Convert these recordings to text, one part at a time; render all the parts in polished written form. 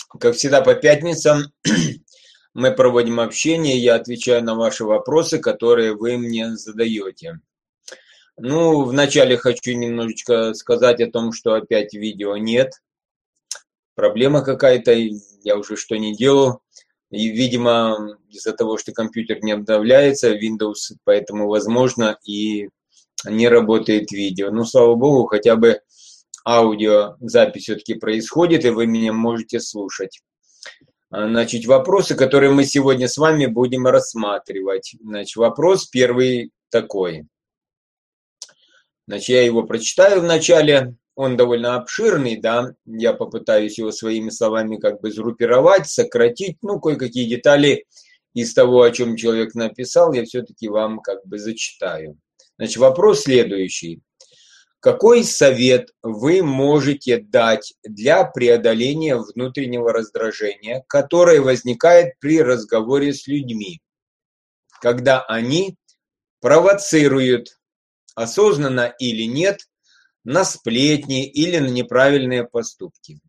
Как всегда по пятницам мы проводим общение, я отвечаю на ваши вопросы, которые вы мне задаете. Ну, вначале хочу немножечко сказать о том, что опять видео нет. Проблема какая-то, я уже что не делал. И, видимо, из-за того, что компьютер не обновляется, Windows, поэтому, возможно, и не работает видео. Ну, слава богу, хотя бы аудиозапись все-таки происходит, и вы меня можете слушать. Значит, вопросы, которые мы сегодня с вами будем рассматривать. Значит, вопрос первый такой. Значит, я его прочитаю вначале. Он довольно обширный, да. Я попытаюсь его своими словами как бы сгруппировать, сократить. Ну, кое-какие детали из того, о чем человек написал, я все-таки вам как бы зачитаю. Значит, вопрос следующий. Какой совет вы можете дать для преодоления внутреннего раздражения, которое возникает при разговоре с людьми, когда они провоцируют, осознанно или нет, на сплетни или на неправильные поступки?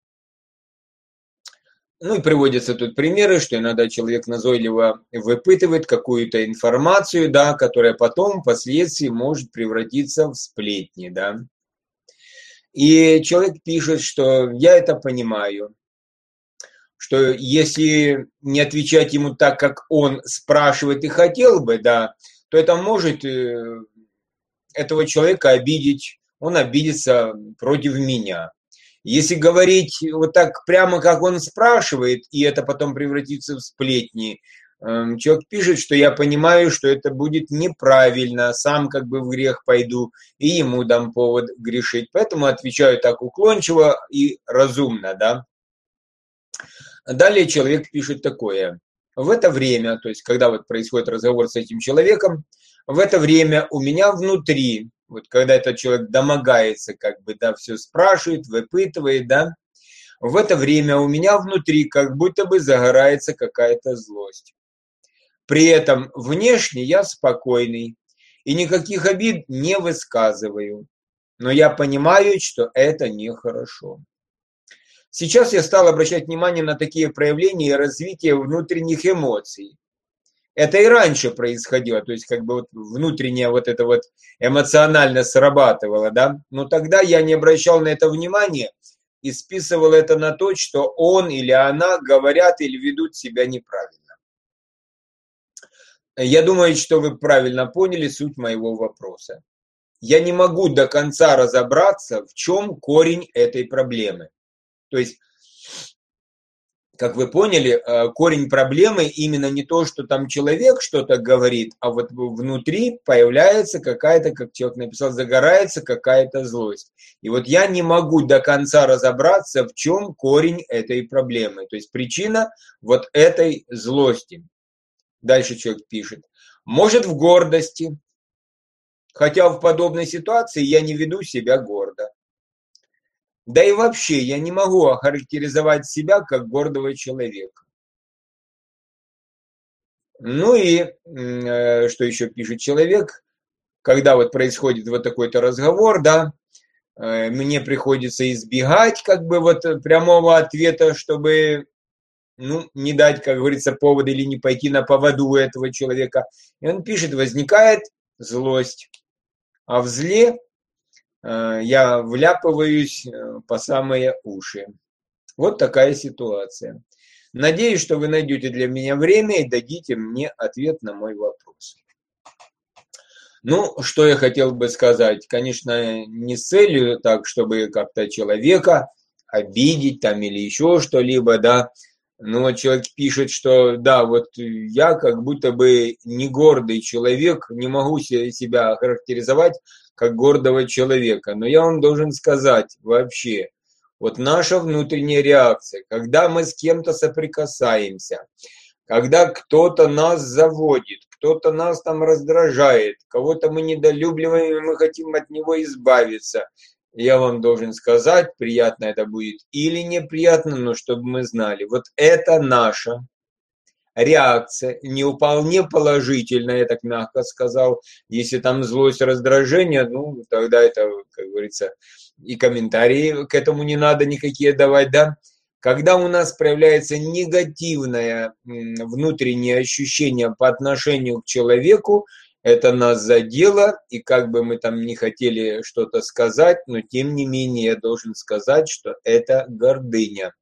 Ну и приводятся тут примеры, что иногда человек назойливо выпытывает какую-то информацию, да, которая потом впоследствии может превратиться в сплетни, да. И человек пишет, что я это понимаю, что если не отвечать ему так, как он спрашивает и хотел бы, да, то это может этого человека обидеть, он обидится против меня. Если говорить вот так прямо, как он спрашивает, и это потом превратится в сплетни, человек пишет, что я понимаю, что это будет неправильно, сам как бы в грех пойду, и ему дам повод грешить. Поэтому отвечаю так уклончиво и разумно, да. Далее человек пишет такое. В это время, то есть когда вот происходит разговор с этим человеком, в это время у меня внутри, вот когда этот человек домогается, как бы, да, все спрашивает, выпытывает, да, в это время у меня внутри как будто бы загорается какая-то злость. При этом внешне я спокойный и никаких обид не высказываю, но я понимаю, что это нехорошо. Сейчас я стал обращать внимание на такие проявления и развитие внутренних эмоций. Это и раньше происходило, то есть как бы вот внутреннее вот это вот эмоционально срабатывало, да, но тогда я не обращал на это внимания и списывал это на то, что он или она говорят или ведут себя неправильно. Я думаю, что вы правильно поняли суть моего вопроса. Я не могу до конца разобраться, в чем корень этой проблемы. То есть, как вы поняли, корень проблемы именно не то, что там человек что-то говорит, а вот внутри появляется какая-то, как человек написал, загорается какая-то злость. И вот я не могу до конца разобраться, в чем корень этой проблемы. То есть причина вот этой злости. Дальше человек пишет. Может, в гордости, хотя в подобной ситуации я не веду себя гордо. Да и вообще я не могу охарактеризовать себя как гордого человека. Ну и что еще пишет человек, когда вот происходит вот такой-то разговор, да, мне приходится избегать как бы вот прямого ответа, чтобы, ну, не дать, как говорится, повода или не пойти на поводу у этого человека. И он пишет, возникает злость, а в зле я вляпываюсь по самые уши. Вот такая ситуация. Надеюсь, что вы найдете для меня время и дадите мне ответ на мой вопрос. Ну, что я хотел бы сказать. Конечно, не с целью так, чтобы как-то человека обидеть там или еще что-либо, да. Но вот человек пишет, что да, вот я как будто бы не гордый человек, не могу себя характеризовать как гордого человека. Но я вам должен сказать вообще, вот наша внутренняя реакция, когда мы с кем-то соприкасаемся, когда кто-то нас заводит, кто-то нас там раздражает, кого-то мы недолюбливаем, и мы хотим от него избавиться. Я вам должен сказать, приятно это будет или неприятно, но чтобы мы знали, вот это наша реакция, не вполне положительная, я так мягко сказал. Если там злость, раздражение, ну, тогда это, как говорится, и комментарии к этому не надо никакие давать, да. Когда у нас проявляется негативное внутреннее ощущение по отношению к человеку, это нас задело, и как бы мы там не хотели что-то сказать, но тем не менее я должен сказать, что это гордыня.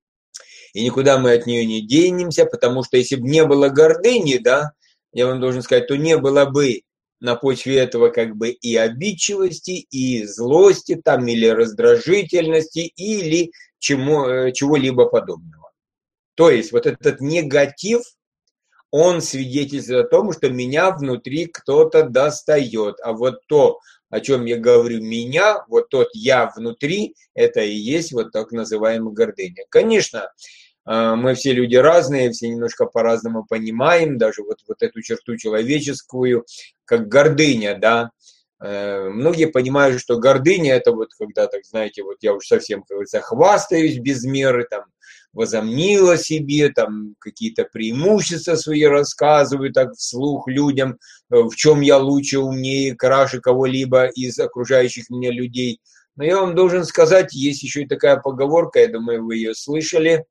И никуда мы от нее не денемся, потому что если бы не было гордыни, да, я вам должен сказать, то не было бы на почве этого как бы и обидчивости, и злости там, или раздражительности, или чего-либо подобного. То есть вот этот негатив, он свидетельствует о том, что меня внутри кто-то достает. А вот то, о чем я говорю, меня, вот тот я внутри, это и есть вот так называемая гордыня. Конечно, мы все люди разные, все немножко по-разному понимаем, даже вот эту черту человеческую, как гордыня, да. Многие понимают, что гордыня это вот когда, так знаете, вот я уж совсем, как говорится, хвастаюсь без меры, там, возомнил о себе, там, какие-то преимущества свои рассказываю так вслух людям, в чем я лучше, умнее, краше кого-либо из окружающих меня людей. Но я вам должен сказать, есть еще и такая поговорка, я думаю, вы ее слышали,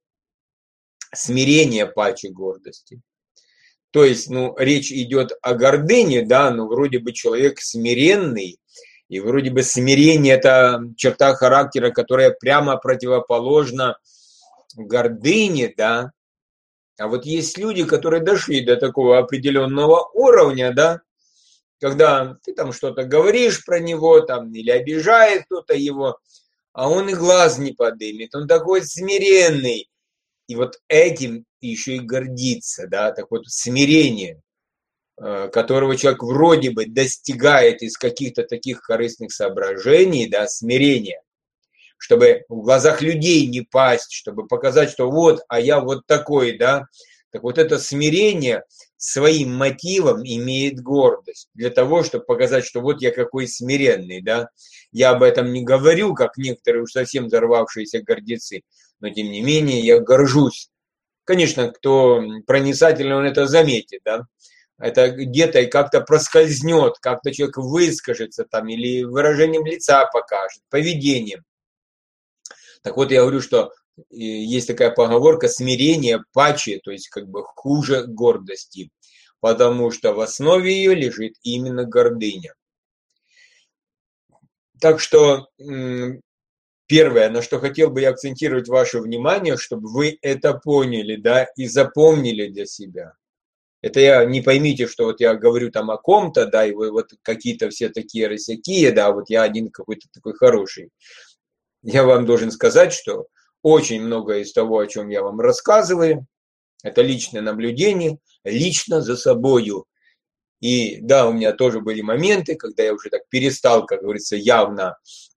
смирение паче гордости. То есть, речь идет о гордыне, да, но вроде бы человек смиренный, и вроде бы смирение – это черта характера, которая прямо противоположна гордыне, да. А вот есть люди, которые дошли до такого определенного уровня, да, когда ты там что-то говоришь про него, там, или обижает кто-то его, а он и глаз не подымет, он такой смиренный. И вот этим еще и гордится, да, так вот смирение, которого человек вроде бы достигает из каких-то таких корыстных соображений, да, смирение, чтобы в глазах людей не пасть, чтобы показать, что вот, а я вот такой, да. Так вот это смирение своим мотивом имеет гордость, для того, чтобы показать, что вот я какой смиренный, да. Я об этом не говорю, как некоторые уж совсем взорвавшиеся гордецы, но тем не менее я горжусь. Конечно, кто проницательный, он это заметит, да. Это где-то и как-то проскользнет, как-то человек выскажется там, или выражением лица покажет, поведением. Так вот, я говорю, что есть такая поговорка «смирение паче», то есть как бы хуже гордости, потому что в основе ее лежит именно гордыня. Так что первое, на что хотел бы я акцентировать ваше внимание, чтобы вы это поняли, да, и запомнили для себя. Это я, не поймите, что вот я говорю там о ком-то, да, и вы вот какие-то все такие рысякие, да, вот я один какой-то такой хороший. Я вам должен сказать, что очень многое из того, о чем я вам рассказываю, это личное наблюдение, лично за собою. И да, у меня тоже были моменты, когда я уже так перестал, как говорится, явно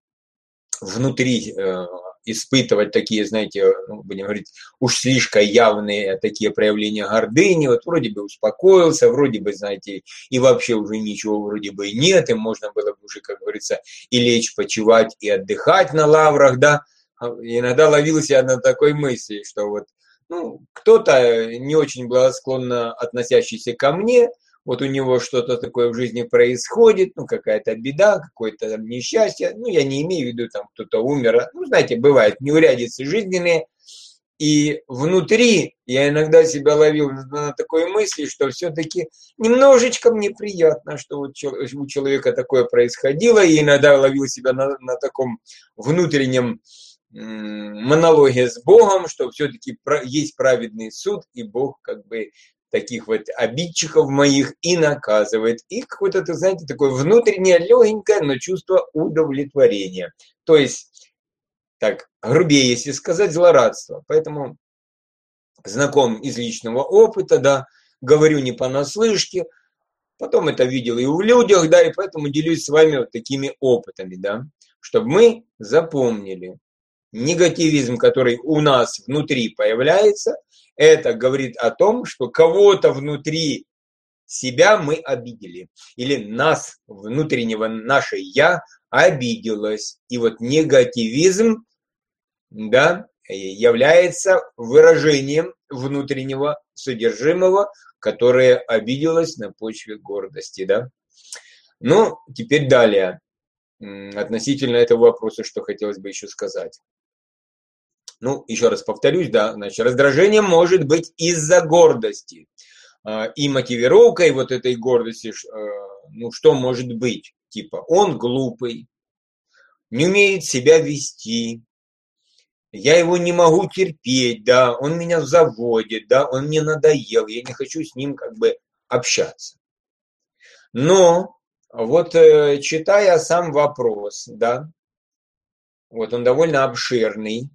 внутри испытывать такие, знаете, будем говорить, уж слишком явные такие проявления гордыни. Вот вроде бы успокоился, вроде бы, знаете, и вообще уже ничего вроде бы и нет, и можно было бы уже, как говорится, и лечь, почивать, и отдыхать на лаврах, да. Иногда ловился я на такой мысли, что вот, кто-то не очень благосклонно относящийся ко мне, вот у него что-то такое в жизни происходит, какая-то беда, какое-то там несчастье, я не имею в виду, там кто-то умер, знаете, бывают неурядицы жизненные, и внутри я иногда себя ловил на такой мысли, что все-таки немножечко мне приятно, что вот у человека такое происходило, и иногда ловил себя на таком внутреннем монологе с Богом, что все-таки есть праведный суд, и Бог как бы таких вот обидчиков моих и наказывает. И какое-то, знаете, такое внутреннее легенькое, но чувство удовлетворения. То есть, так, грубее, если сказать, злорадство. Поэтому знаком из личного опыта, да, говорю не понаслышке, потом это видел и у людях, да, и поэтому делюсь с вами вот такими опытами, да, чтобы мы запомнили. Негативизм, который у нас внутри появляется, это говорит о том, что кого-то внутри себя мы обидели. Или нас, внутреннего, наше «я» обиделось. И вот негативизм, да, является выражением внутреннего содержимого, которое обиделось на почве гордости, да. Теперь далее. Относительно этого вопроса, что хотелось бы еще сказать. Ну, еще раз повторюсь, да, значит, раздражение может быть из-за гордости. И мотивировкой вот этой гордости, ну, что может быть? Типа, он глупый, не умеет себя вести, я его не могу терпеть, да, он меня заводит, да, он мне надоел, я не хочу с ним как бы общаться. Но вот читая сам вопрос, да, вот он довольно обширный,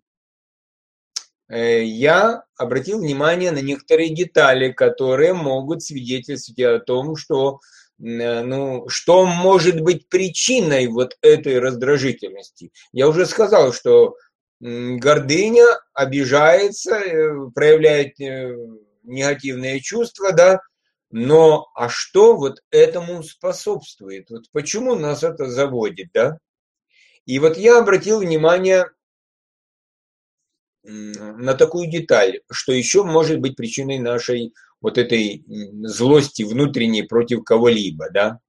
я обратил внимание на некоторые детали, которые могут свидетельствовать о том, что, ну, что может быть причиной вот этой раздражительности. Я уже сказал, что гордыня обижается, проявляет негативные чувства, да, но а что вот этому способствует? Вот почему нас это заводит, да? И вот я обратил внимание на такую деталь, что еще может быть причиной нашей вот этой злости внутренней против кого-либо, да.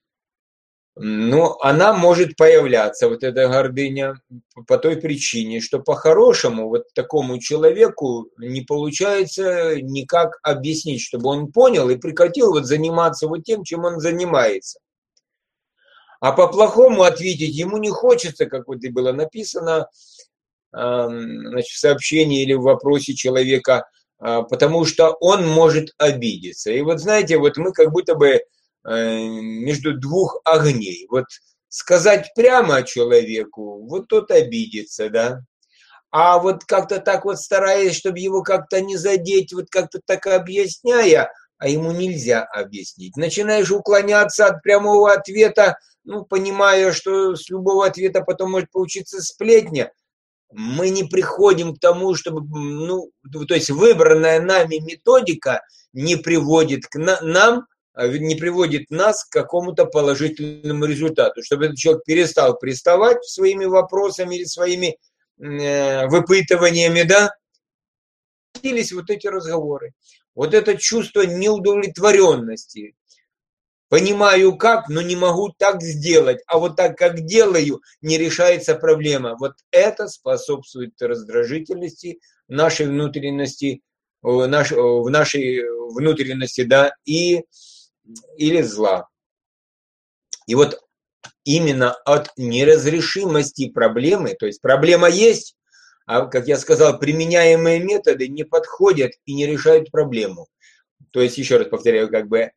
Но она может появляться, вот эта гордыня, по той причине, что по-хорошему вот такому человеку не получается никак объяснить, чтобы он понял и прекратил вот заниматься вот тем, чем он занимается. А по-плохому ответить ему не хочется, как вот и было написано, значит, в сообщении или в вопросе человека, потому что он может обидеться. И вот знаете, вот мы как будто бы между двух огней. Вот сказать прямо человеку, вот тот обидится, да. А вот как-то так вот стараясь, чтобы его как-то не задеть, вот как-то так объясняя, а ему нельзя объяснить. Начинаешь уклоняться от прямого ответа, ну, понимая, что с любого ответа потом может получиться сплетня. Мы не приходим к тому, чтобы, ну, то есть выбранная нами методика не приводит к нам, не приводит нас к какому-то положительному результату, чтобы этот человек перестал приставать своими вопросами или своими выпытываниями, да, появились вот эти разговоры. Вот это чувство неудовлетворенности. Понимаю как, но не могу так сделать. А вот так, как делаю, не решается проблема. Вот это способствует раздражительности нашей внутренности, в нашей внутренности, да, или зла. И вот именно от неразрешимости проблемы, то есть проблема есть, а, как я сказал, применяемые методы не подходят и не решают проблему. То есть, еще раз повторяю, как бы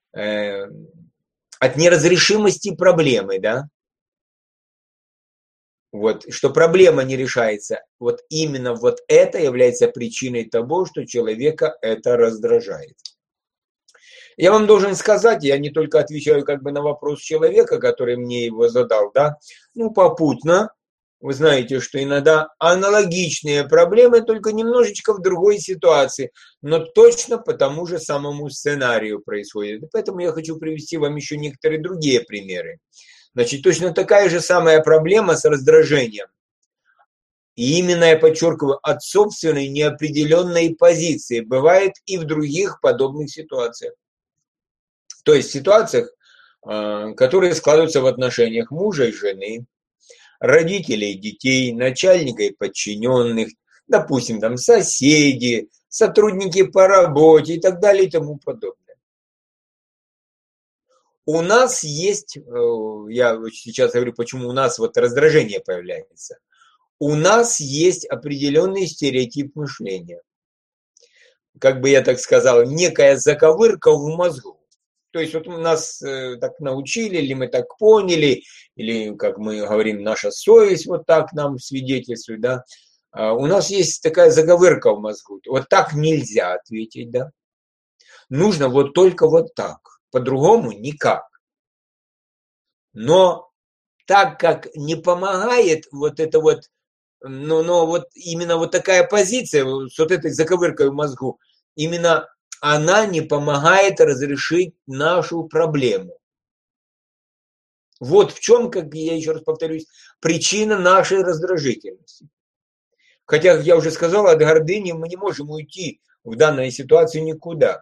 от неразрешимости проблемы, да, вот, что проблема не решается, вот именно вот это является причиной того, что человека это раздражает. Я вам должен сказать, я не только отвечаю как бы на вопрос человека, который мне его задал, да, ну, попутно, вы знаете, что иногда аналогичные проблемы, только немножечко в другой ситуации, но точно по тому же самому сценарию происходит. Поэтому я хочу привести вам еще некоторые другие примеры. Значит, точно такая же самая проблема с раздражением. И именно, я подчеркиваю, от собственной неопределенной позиции бывает и в других подобных ситуациях. То есть в ситуациях, которые складываются в отношениях мужа и жены, родителей, детей, начальника и подчиненных, допустим, там соседи, сотрудники по работе и так далее и тому подобное. У нас есть, я сейчас говорю, почему у нас вот раздражение появляется, у нас есть определенный стереотип мышления. Как бы я так сказал, некая заковырка в мозгу. То есть вот нас так научили, или мы так поняли, или, как мы говорим, наша совесть вот так нам свидетельствует, да. У нас есть такая заковырка в мозгу. Вот так нельзя ответить, да. Нужно вот только вот так, по-другому никак. Но так как не помогает вот это вот, но вот именно вот такая позиция, с вот этой заковыркой в мозгу, именно она не помогает разрешить нашу проблему. Вот в чем, как я еще раз повторюсь, причина нашей раздражительности. Хотя, как я уже сказал, от гордыни мы не можем уйти в данной ситуации никуда.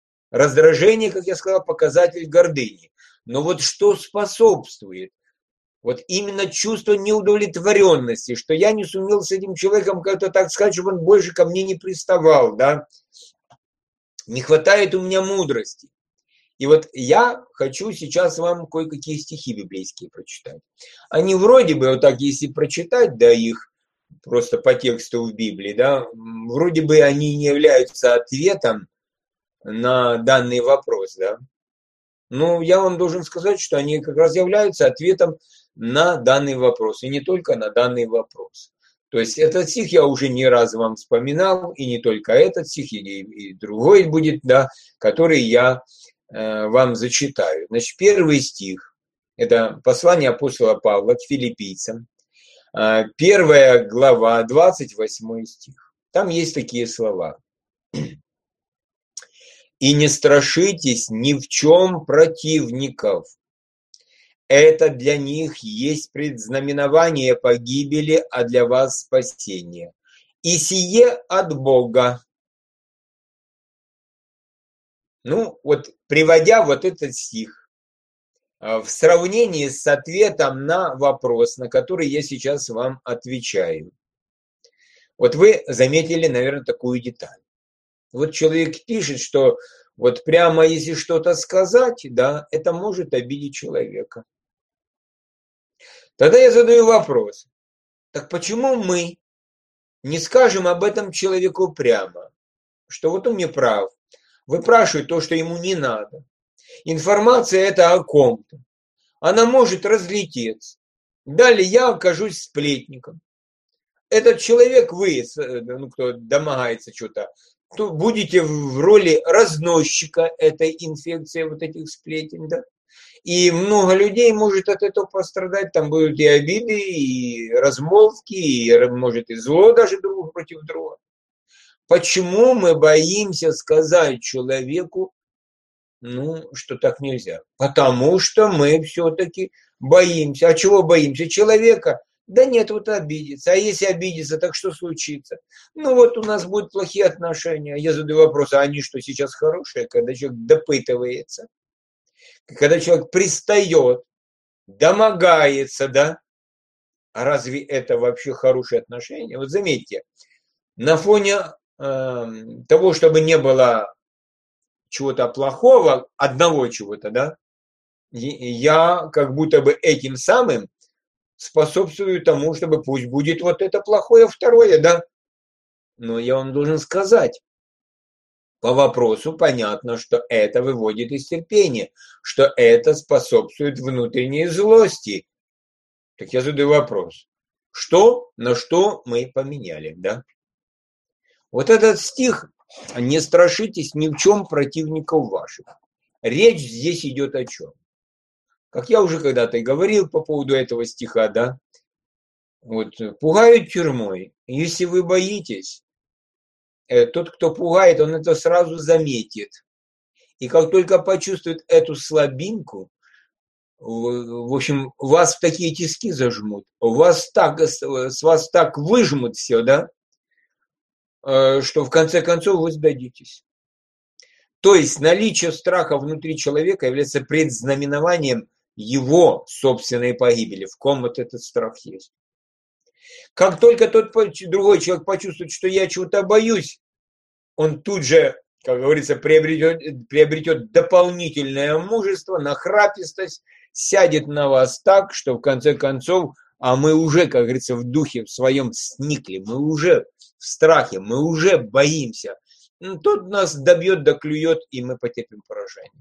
Раздражение, как я сказал, показатель гордыни. Но вот что способствует? Вот именно чувство неудовлетворенности, что я не сумел с этим человеком как-то так сказать, чтобы он больше ко мне не приставал, да. Не хватает у меня мудрости. И вот я хочу сейчас вам кое-какие стихи библейские прочитать. Они вроде бы, вот так если прочитать, да, их просто по тексту в Библии, да, вроде бы они не являются ответом на данный вопрос, да. Но я вам должен сказать, что они как раз являются ответом на данный вопрос, и не только на данный вопрос. То есть этот стих я уже не раз вам вспоминал, и не только этот стих, и другой будет, да, который я вам зачитаю. Значит, первый стих, это послание апостола Павла к филиппийцам, 1 глава, 28 стих. Там есть такие слова. «И не страшитесь ни в чем противников. Это для них есть предзнаменование погибели, а для вас спасение. И сие от Бога». Ну, вот приводя вот этот стих в сравнении с ответом на вопрос, на который я сейчас вам отвечаю. Вот вы заметили, наверное, такую деталь. Вот человек пишет, что вот прямо если что-то сказать, да, это может обидеть человека. Тогда я задаю вопрос. Так почему мы не скажем об этом человеку прямо? Что вот он не прав. Выпрашивает то, что ему не надо. Информация это о ком-то. Она может разлететься. Далее я окажусь сплетником. Этот человек, вы, ну, кто домогается что-то, то будете в роли разносчика этой инфекции, вот этих сплетен, да? И много людей может от этого пострадать, там будут и обиды, и размолвки, и может и зло даже друг против друга. Почему мы боимся сказать человеку, ну, что так нельзя? Потому что мы все-таки боимся. А чего боимся? Человека? Да нет, вот обидится. А если обидится, так что случится? Ну вот у нас будут плохие отношения. Я задаю вопрос, а они что, сейчас хорошие? Когда человек допытывается, когда человек пристает, домогается, да? А разве это вообще хорошие отношения? Вот заметьте, на фоне того, чтобы не было чего-то плохого, одного чего-то, да, я как будто бы этим самым способствую тому, чтобы пусть будет вот это плохое второе, да. Но я вам должен сказать, по вопросу понятно, что это выводит из терпения, что это способствует внутренней злости. Так я задаю вопрос, что на что мы поменяли, да? Вот этот стих «Не страшитесь ни в чем противников ваших». Речь здесь идет о чем? Как я уже когда-то и говорил по поводу этого стиха, да, вот, пугают тюрьмой. Если вы боитесь, тот, кто пугает, он это сразу заметит. И как только почувствует эту слабинку, в общем, вас в такие тиски зажмут, с вас так выжмут все, да, что в конце концов вы сдадитесь. То есть наличие страха внутри человека является предзнаменованием его собственной погибели, в ком вот этот страх есть. Как только тот другой человек почувствует, что я чего-то боюсь, он тут же, как говорится, приобретет дополнительное мужество, нахрапистость, сядет на вас так, что в конце концов, а мы уже, как говорится, в духе в своем сникли, мы уже в страхе, мы уже боимся. Тот нас добьет, доклюет, и мы потерпим поражение.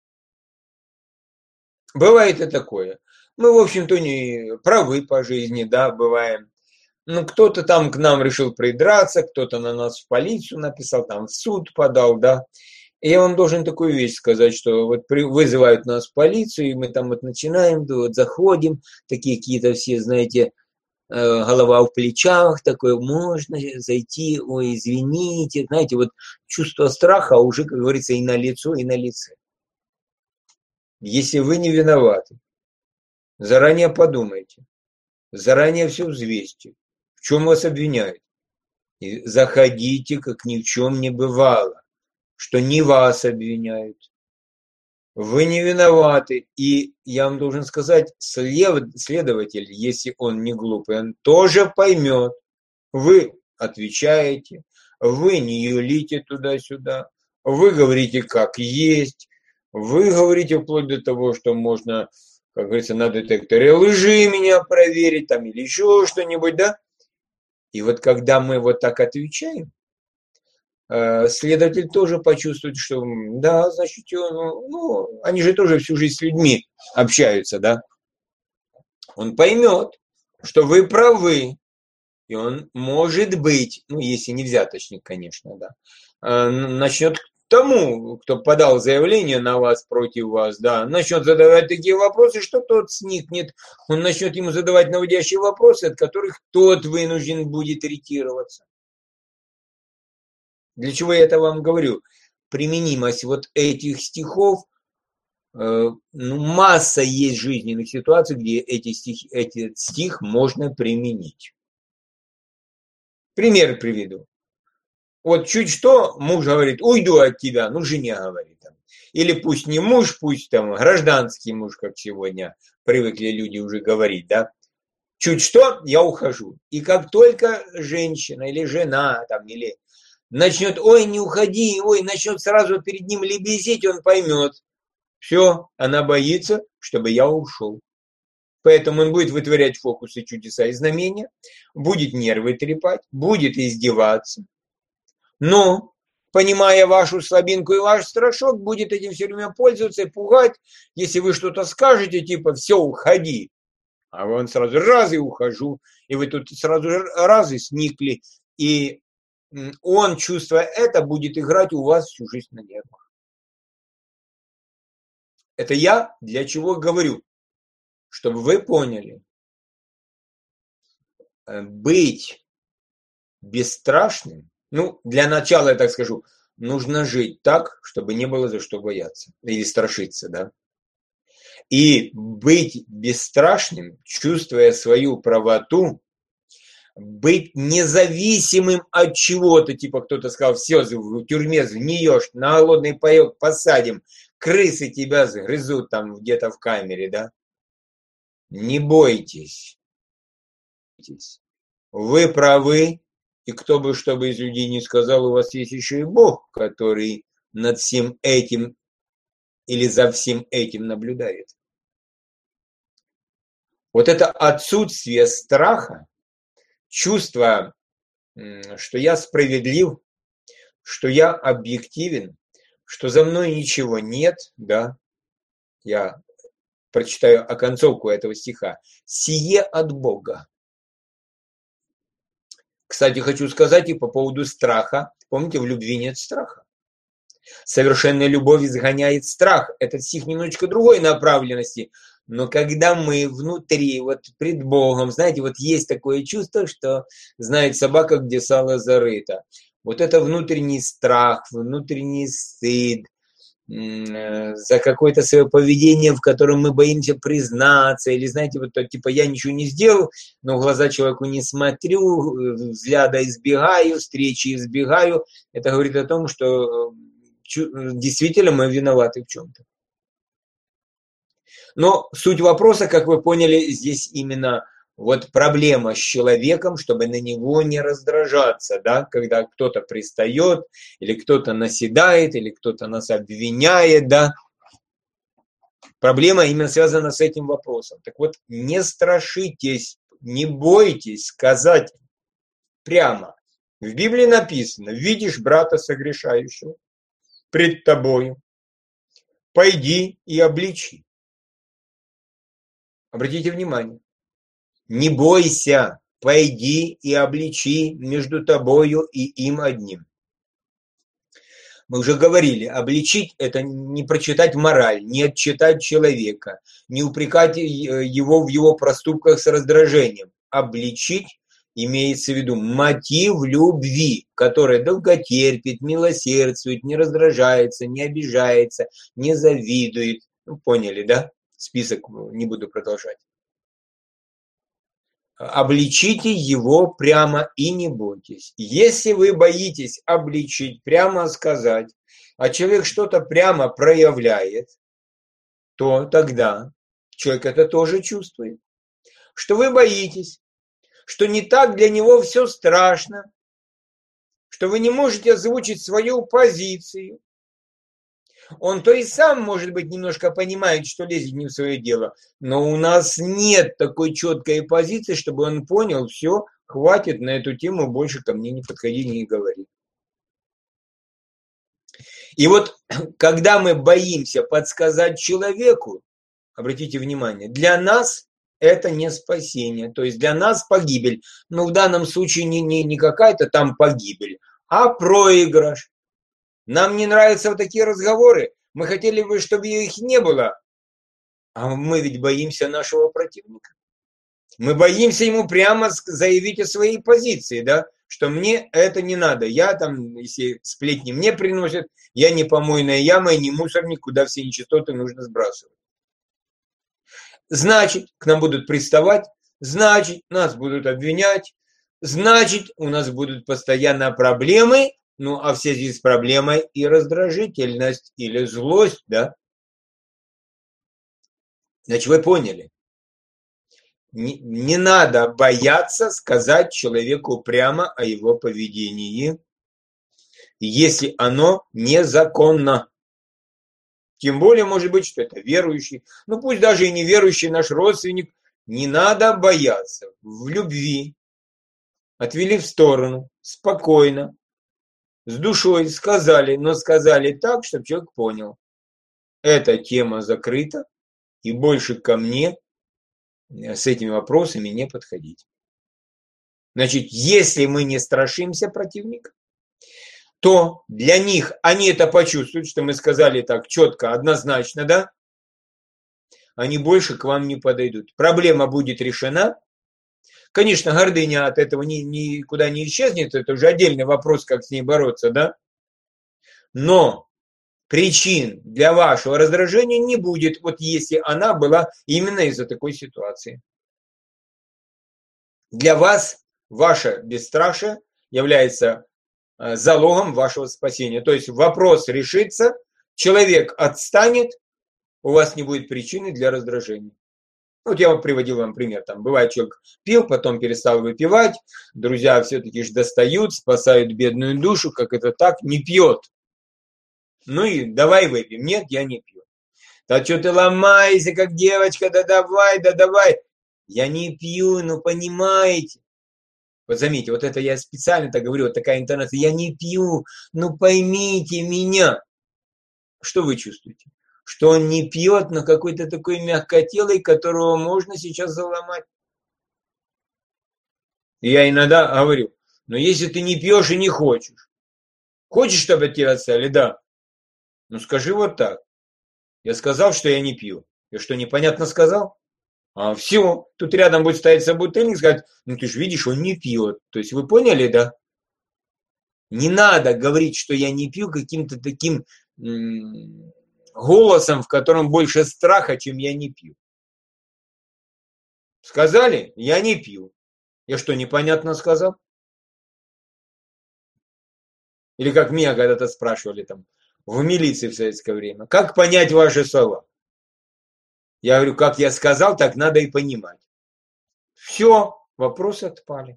Бывает и такое. Мы, в общем-то, не правы по жизни, да, бываем. Ну, кто-то там к нам решил придраться, кто-то на нас в полицию написал, там в суд подал, да. И я вам должен такую вещь сказать, что вот вызывают нас в полицию, и мы там вот начинаем, вот заходим, такие какие-то все, знаете, голова в плечах, такое, можно зайти, ой, извините, знаете, вот чувство страха уже, как говорится, и на лицо, и на лице. Если вы не виноваты, заранее подумайте, заранее все взвесьте, в чем вас обвиняют, и заходите, как ни в чем не бывало, что не вас обвиняют, Вы не виноваты. И я вам должен сказать, следователь, если он не глупый, он тоже поймет. Вы отвечаете, вы не юлите туда-сюда, вы говорите как есть, вы говорите вплоть до того, что можно, как говорится, на детекторе лжи меня проверить там или еще что-нибудь, да? И вот когда мы вот так отвечаем, следователь тоже почувствует, что да, значит, они же тоже всю жизнь с людьми общаются, да? Он поймет, что вы правы, и он, может быть, ну, если не взяточник, конечно, да, начнет тому, кто подал заявление на вас, против вас, да, начнет задавать такие вопросы, что тот сникнет, он начнет ему задавать наводящие вопросы, от которых тот вынужден будет ретироваться. Для чего я это вам говорю? Применимость вот этих стихов, масса есть жизненных ситуаций, где этот стих можно применить. Пример приведу. Вот чуть что, муж говорит, уйду от тебя, ну, жене говорит. Или пусть не муж, пусть там гражданский муж, как сегодня привыкли люди уже говорить, да. Чуть что, я ухожу. И как только женщина или жена, там, или начнет, ой, не уходи, ой, начнет сразу перед ним лебезить, он поймет. Все, она боится, чтобы я ушел. Поэтому он будет вытворять фокусы, чудеса и знамения, будет нервы трепать, будет издеваться. Но, понимая вашу слабинку и ваш страшок, будет этим все время пользоваться и пугать, если вы что-то скажете, типа «все, уходи». А он сразу раз и ухожу, и вы тут сразу раз и сникли, и он, чувствуя это, будет играть у вас всю жизнь на нервах. Это я для чего говорю? Чтобы вы поняли, быть бесстрашным, ну, для начала я так скажу, нужно жить так, чтобы не было за что бояться или страшиться, да. И быть бесстрашным, чувствуя свою правоту, быть независимым от чего-то, типа кто-то сказал, все, в тюрьме сгниешь, на голодный паёк посадим, крысы тебя сгрызут там где-то в камере, да. Не бойтесь. Вы правы, и кто бы что бы из людей не сказал, у вас есть еще и Бог, который над всем этим или за всем этим наблюдает. Вот это отсутствие страха, чувство, что я справедлив, что я объективен, что за мной ничего нет, да, я прочитаю оконцовку этого стиха, «Сие от Бога». Кстати, хочу сказать и по поводу страха. Помните, в любви нет страха. Совершенная любовь изгоняет страх. Этот стих немножечко другой направленности. Но когда мы внутри, вот пред Богом, знаете, вот есть такое чувство, что знает собака, где сало зарыто. Вот это внутренний страх, внутренний стыд за какое-то свое поведение, в котором мы боимся признаться, или, знаете, вот типа я ничего не сделал, но в глаза человеку не смотрю, взгляда избегаю, встречи избегаю. Это говорит о том, что действительно мы виноваты в чем-то. Но суть вопроса, как вы поняли, здесь именно вот проблема с человеком, чтобы на него не раздражаться, да, когда кто-то пристает, или кто-то наседает, или кто-то нас обвиняет, да. Проблема именно связана с этим вопросом. Так вот, не страшитесь, не бойтесь сказать прямо. В Библии написано, видишь брата согрешающего пред тобою, пойди и обличи. Обратите внимание. Не бойся, пойди и обличи между тобою и им одним. Мы уже говорили, обличить – это не прочитать мораль, не отчитать человека, не упрекать его в его проступках с раздражением. Обличить имеется в виду мотив любви, который долготерпит, милосердствует, не раздражается, не обижается, не завидует. Ну, поняли, да? Список не буду продолжать. Обличите его прямо и не бойтесь. Если вы боитесь обличить, прямо сказать, а человек что-то прямо проявляет, то тогда человек это тоже чувствует, что вы боитесь, что не так для него все страшно, что вы не можете озвучить свою позицию. Он то и сам, может быть, немножко понимает, что лезет не в свое дело, но у нас нет такой четкой позиции, чтобы он понял, все, хватит на эту тему, больше ко мне не подходи, не говори. И вот, когда мы боимся подсказать человеку, обратите внимание, для нас это не спасение, то есть для нас погибель. Но в данном случае не какая-то там погибель, а проигрыш. Нам не нравятся вот такие разговоры. Мы хотели бы, чтобы их не было. А мы ведь боимся нашего противника. Мы боимся ему прямо заявить о своей позиции, да, что мне это не надо. Я там, если сплетни мне приносят, я не помойная яма и не мусорник, куда все нечистоты нужно сбрасывать. Значит, к нам будут приставать, значит, нас будут обвинять, значит, у нас будут постоянно проблемы, ну, а в связи с проблемой и раздражительность или злость, да? Значит, вы поняли. Не надо бояться сказать человеку прямо о его поведении, если оно незаконно. Тем более, может быть, что это верующий. Ну, пусть даже и неверующий наш родственник. Не надо бояться. В любви отвели в сторону, спокойно, с душой сказали, но сказали так, чтобы человек понял. Эта тема закрыта, и больше ко мне с этими вопросами не подходить. Значит, если мы не страшимся противника, то для них они это почувствуют, что мы сказали так четко, однозначно, да? Они больше к вам не подойдут. Проблема будет решена. Конечно, гордыня от этого никуда не исчезнет, это уже отдельный вопрос, как с ней бороться, да? Но причин для вашего раздражения не будет, вот если она была именно из-за такой ситуации. Для вас ваше бесстрашие является залогом вашего спасения. То есть вопрос решится, человек отстанет, у вас не будет причины для раздражения. Вот я приводил вам пример. Там бывает, человек пил, потом перестал выпивать, друзья все-таки же достают, спасают бедную душу, как это так, не пьет. Ну и давай выпьем. Нет, я не пью. Да что ты ломаешься, как девочка, да давай, да давай. Я не пью, ну понимаете. Вот заметьте, вот это я специально так говорю, вот такая интонация. Я не пью, ну поймите меня. Что вы чувствуете? Что он не пьет, но какой-то такой мягкотелый, которого можно сейчас заломать. И я иногда говорю, но если ты не пьешь и не хочешь, чтобы от тебя отстали? Да. Ну скажи вот так. Я сказал, что я не пью. Я что, непонятно сказал? А все, тут рядом будет стоять собутыльник и сказать, ну ты же видишь, он не пьет. То есть вы поняли, да? Не надо говорить, что я не пью каким-то таким голосом, в котором больше страха, чем я не пью. Сказали, я не пью. Я что, непонятно сказал? Или как меня когда-то спрашивали там в милиции в советское время. Как понять ваши слова? Я говорю, как я сказал, так надо и понимать. Все, вопросы отпали.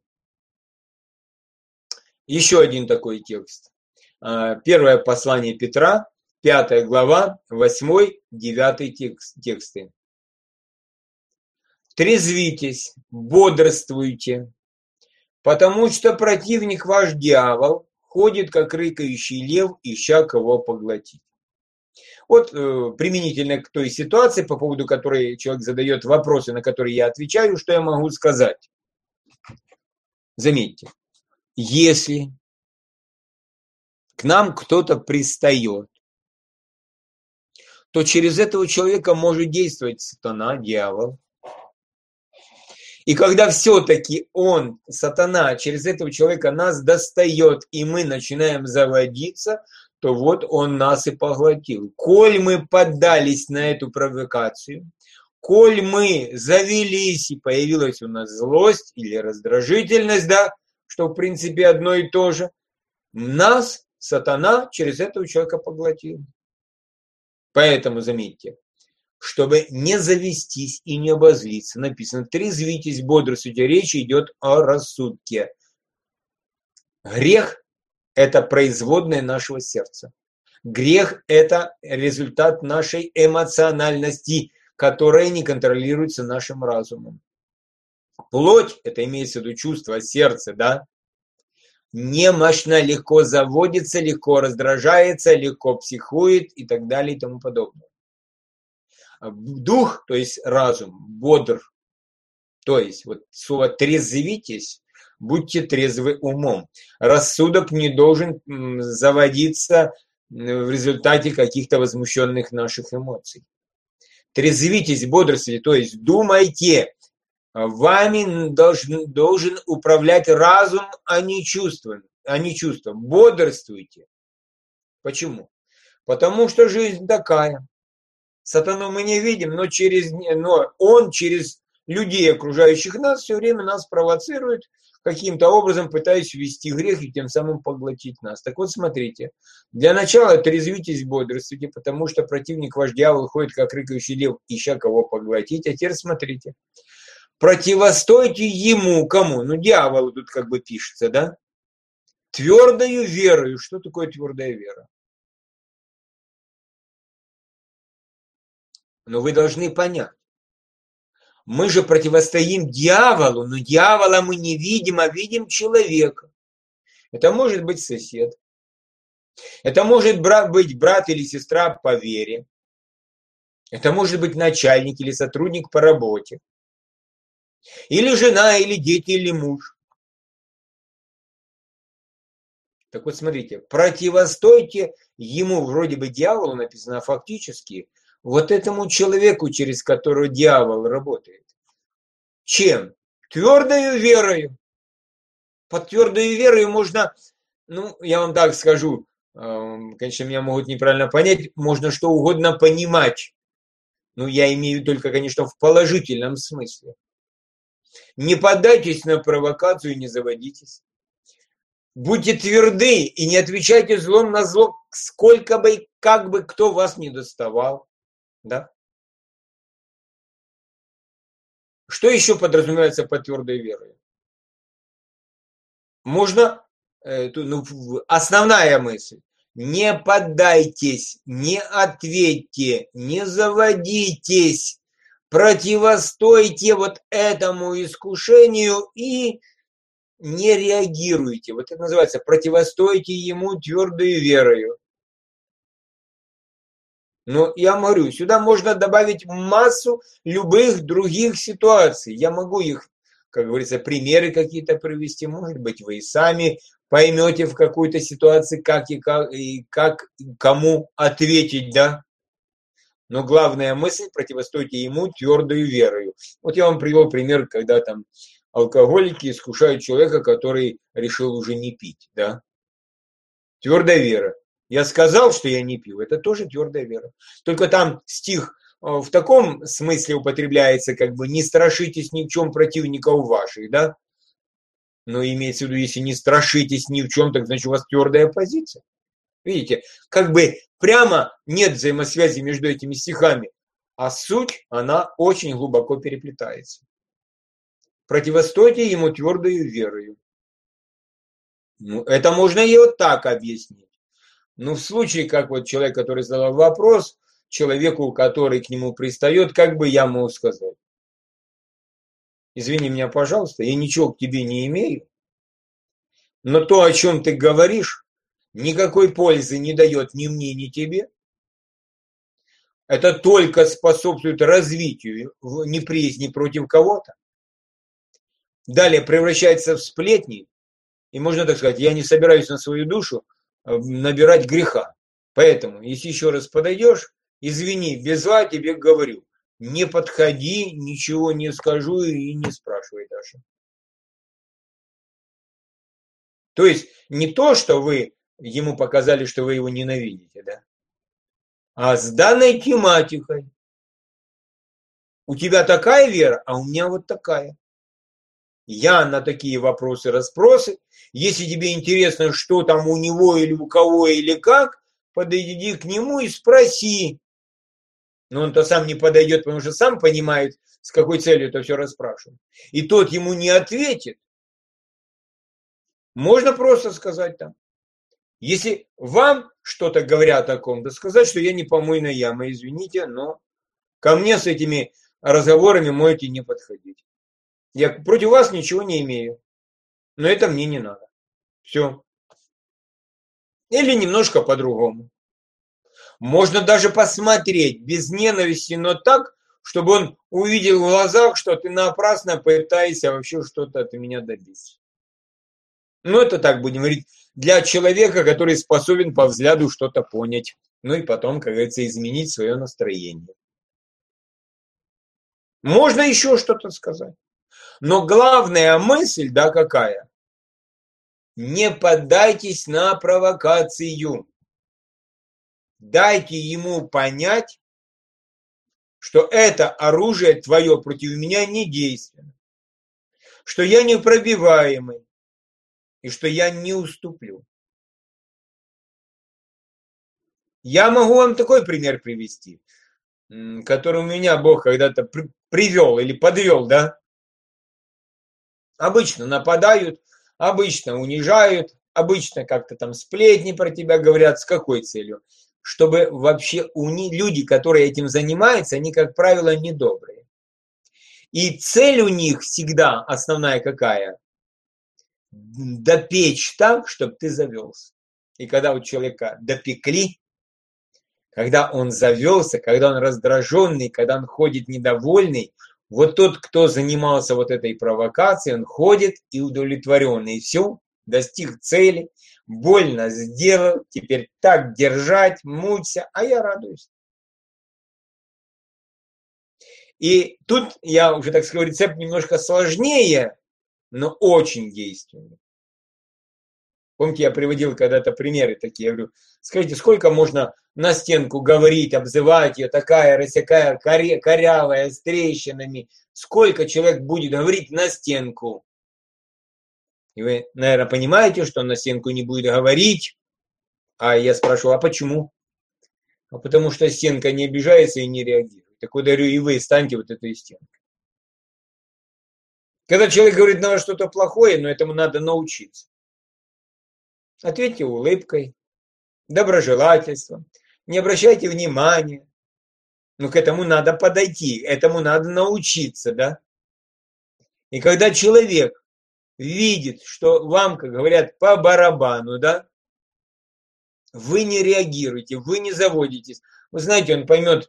Еще один такой текст. Первое послание Петра, 5 глава, 8-9 тексты. Трезвитесь, бодрствуйте, потому что противник ваш дьявол ходит, как рыкающий лев, ища кого поглотить. Вот применительно к той ситуации, по поводу которой человек задает вопросы, на которые я отвечаю, что я могу сказать. Заметьте, если к нам кто-то пристает, то через этого человека может действовать сатана, дьявол. И когда все-таки он, сатана, через этого человека нас достает, и мы начинаем заводиться, то вот он нас и поглотил. Коль мы поддались на эту провокацию, коль мы завелись, и появилась у нас злость или раздражительность, да, что в принципе одно и то же, нас сатана через этого человека поглотил. Поэтому заметьте, чтобы не завестись и не обозлиться. Написано: трезвитесь, бодрствуйте. Речь идет о рассудке. Грех – это производное нашего сердца. Грех – это результат нашей эмоциональности, которая не контролируется нашим разумом. Плоть – это имеется в виду чувство, сердце, да? Немощно, легко заводится, легко раздражается, легко психует и так далее и тому подобное. Дух, то есть разум, бодр, то есть вот слово «трезвитесь», будьте трезвы умом. Рассудок не должен заводиться в результате каких-то возмущенных наших эмоций. Трезвитесь, бодрствуйте, то есть думайте. Вами должен управлять разум, а не чувства. Бодрствуйте. Почему? Потому что жизнь такая. Сатану мы не видим, но он через людей, окружающих нас, все время нас провоцирует, каким-то образом пытаясь ввести грех и тем самым поглотить нас. Так вот, смотрите. Для начала трезвитесь, бодрствуйте, потому что противник ваш дьявол ходит, как рыкающий лев, ища кого поглотить. А теперь смотрите. Противостойте ему, кому? Ну, дьяволу тут как бы пишется, да? Твердою верою. Что такое твердая вера? Но вы должны понять. Мы же противостоим дьяволу, но дьявола мы не видим, а видим человека. Это может быть сосед. Это может быть брат или сестра по вере. Это может быть начальник или сотрудник по работе. Или жена, или дети, или муж. Так вот, смотрите, противостойте ему, вроде бы дьяволу написано, а фактически вот этому человеку, через которого дьявол работает. Чем? Твердою верою. Под твердою верою можно, ну, я вам так скажу, конечно, меня могут неправильно понять, можно что угодно понимать. Ну, я имею только, конечно, в положительном смысле. Не поддайтесь на провокацию и не заводитесь. Будьте тверды и не отвечайте злом на зло, сколько бы, как бы кто вас не доставал. Да? Что еще подразумевается под твердой верой? Можно, основная мысль, не поддайтесь, не ответьте, не заводитесь, противостойте вот этому искушению и не реагируйте. Вот это называется противостойте ему твердой верою. Но я говорю, сюда можно добавить массу любых других ситуаций. Я могу их, как говорится, примеры какие-то привести. Может быть, вы и сами поймете в какой-то ситуации, как кому ответить, да? Но главная мысль – противостойте ему твердою верою. Вот я вам привел пример, когда там алкоголики искушают человека, который решил уже не пить, да? Твердая вера. Я сказал, что я не пью, это тоже твердая вера. Только там стих в таком смысле употребляется, как бы не страшитесь ни в чем противников ваших, да? Но имеется в виду, если не страшитесь ни в чем, так значит у вас твердая позиция. Видите, как бы прямо нет взаимосвязи между этими стихами, а суть, она очень глубоко переплетается. Противостойте ему твердою верою. Ну, это можно и вот так объяснить. Но в случае, как вот человек, который задал вопрос, человеку, который к нему пристает, как бы я могу сказать? Извини меня, пожалуйста, я ничего к тебе не имею, но то, о чем ты говоришь, никакой пользы не дает ни мне, ни тебе. Это только способствует развитию неприязни против кого-то. Далее превращается в сплетни, и можно так сказать, я не собираюсь на свою душу набирать греха. Поэтому, если еще раз подойдешь, извини, без зла тебе говорю, не подходи, ничего не скажу и не спрашивай даже. То есть не то, что вы ему показали, что вы его ненавидите, да? А с данной тематикой. У тебя такая вера, а у меня вот такая. Я на такие вопросы-расспросы. Если тебе интересно, что там у него или у кого или как, подойди к нему и спроси. Но он-то сам не подойдет, потому что сам понимает, с какой целью это все расспрашивает. И тот ему не ответит. Можно просто сказать там. Если вам что-то говорят о ком-то, сказать, что я не помойная яма, извините, но ко мне с этими разговорами можете не подходить. Я против вас ничего не имею, но это мне не надо. Все. Или немножко по-другому. Можно даже посмотреть без ненависти, но так, чтобы он увидел в глазах, что ты напрасно пытаешься вообще что-то от меня добиться. Ну, это так будем говорить, для человека, который способен по взгляду что-то понять. Ну и потом, как говорится, изменить свое настроение. Можно еще что-то сказать. Но главная мысль, да, какая? Не поддайтесь на провокацию. Дайте ему понять, что это оружие твое против меня не действенно, что я непробиваемый и что я не уступлю. Я могу вам такой пример привести, который у меня Бог когда-то привел или подвел, да? Обычно нападают, обычно унижают, обычно как-то там сплетни про тебя говорят. С какой целью? Чтобы вообще люди, которые этим занимаются, они, как правило, недобрые. И цель у них всегда основная какая? Допечь так, чтобы ты завелся. И когда у человека допекли, когда он завелся, когда он раздраженный, когда он ходит недовольный, вот тот, кто занимался вот этой провокацией, он ходит и удовлетворенный. И все, достиг цели, больно сделал, теперь так держать, мучься, а я радуюсь. И тут я уже, так сказать, рецепт немножко сложнее, но очень действенный. Помните, я приводил когда-то примеры такие, я говорю, скажите, сколько можно на стенку говорить, обзывать ее, такая, рассякая, корявая, с трещинами, сколько человек будет говорить на стенку? И вы, наверное, понимаете, что он на стенку не будет говорить, а я спрашиваю, а почему? А потому что стенка не обижается и не реагирует. Так вот, говорю, и вы станьте вот этой стенкой. Когда человек говорит на вас что-то плохое, но этому надо научиться. Ответьте улыбкой, доброжелательством, не обращайте внимания. Но к этому надо подойти, этому надо научиться, да? И когда человек видит, что вам, как говорят, по барабану, да, вы не реагируете, вы не заводитесь. Вы знаете, он поймет,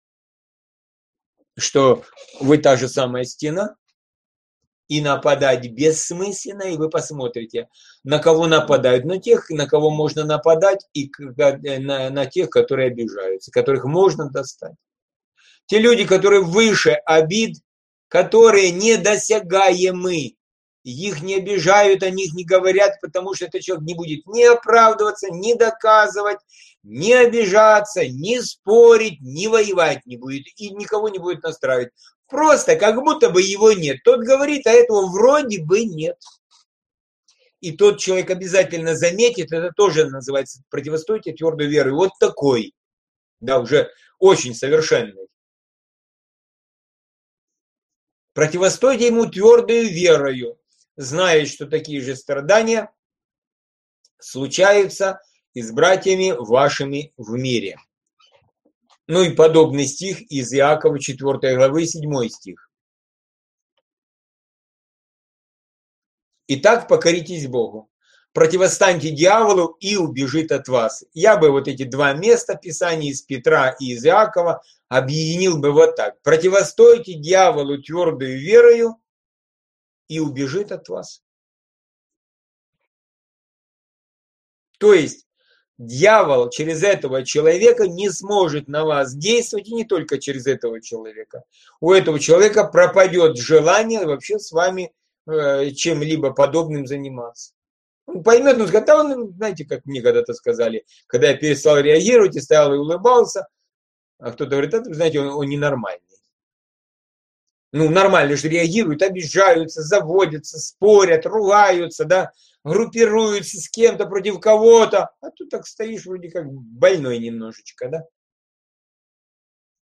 что вы та же самая стена, и нападать бессмысленно, и вы посмотрите, на кого нападают, на тех, на кого можно нападать, и на тех, которые обижаются, которых можно достать. Те люди, которые выше обид, которые недосягаемы, их не обижают, о них не говорят, потому что этот человек не будет ни оправдываться, ни доказывать, ни обижаться, ни спорить, ни воевать не будет, и никого не будет настраивать. Просто как будто бы его нет. Тот говорит, а этого вроде бы нет. И тот человек обязательно заметит, это тоже называется противостойте твердой верой. Вот такой, да, уже очень совершенный. Противостойте ему твердою верою, зная, что такие же страдания случаются и с братьями вашими в мире. Ну и подобный стих из Иакова 4 главы 7 стих. Итак, покоритесь Богу, противостаньте дьяволу и убежит от вас. Я бы вот эти два места Писания из Петра и из Иакова объединил бы вот так. Противостойте дьяволу твердою верою и убежит от вас. То есть дьявол через этого человека не сможет на вас действовать, и не только через этого человека. У этого человека пропадет желание вообще с вами чем-либо подобным заниматься. Он поймет, ну, скажет, да, он, знаете, как мне когда-то сказали, когда я перестал реагировать и стоял и улыбался, а кто-то говорит, это, знаете, он ненормальный. Ну, нормально же реагируют, обижаются, заводятся, спорят, ругаются, да, группируются с кем-то против кого-то, а тут так стоишь вроде как больной немножечко, да.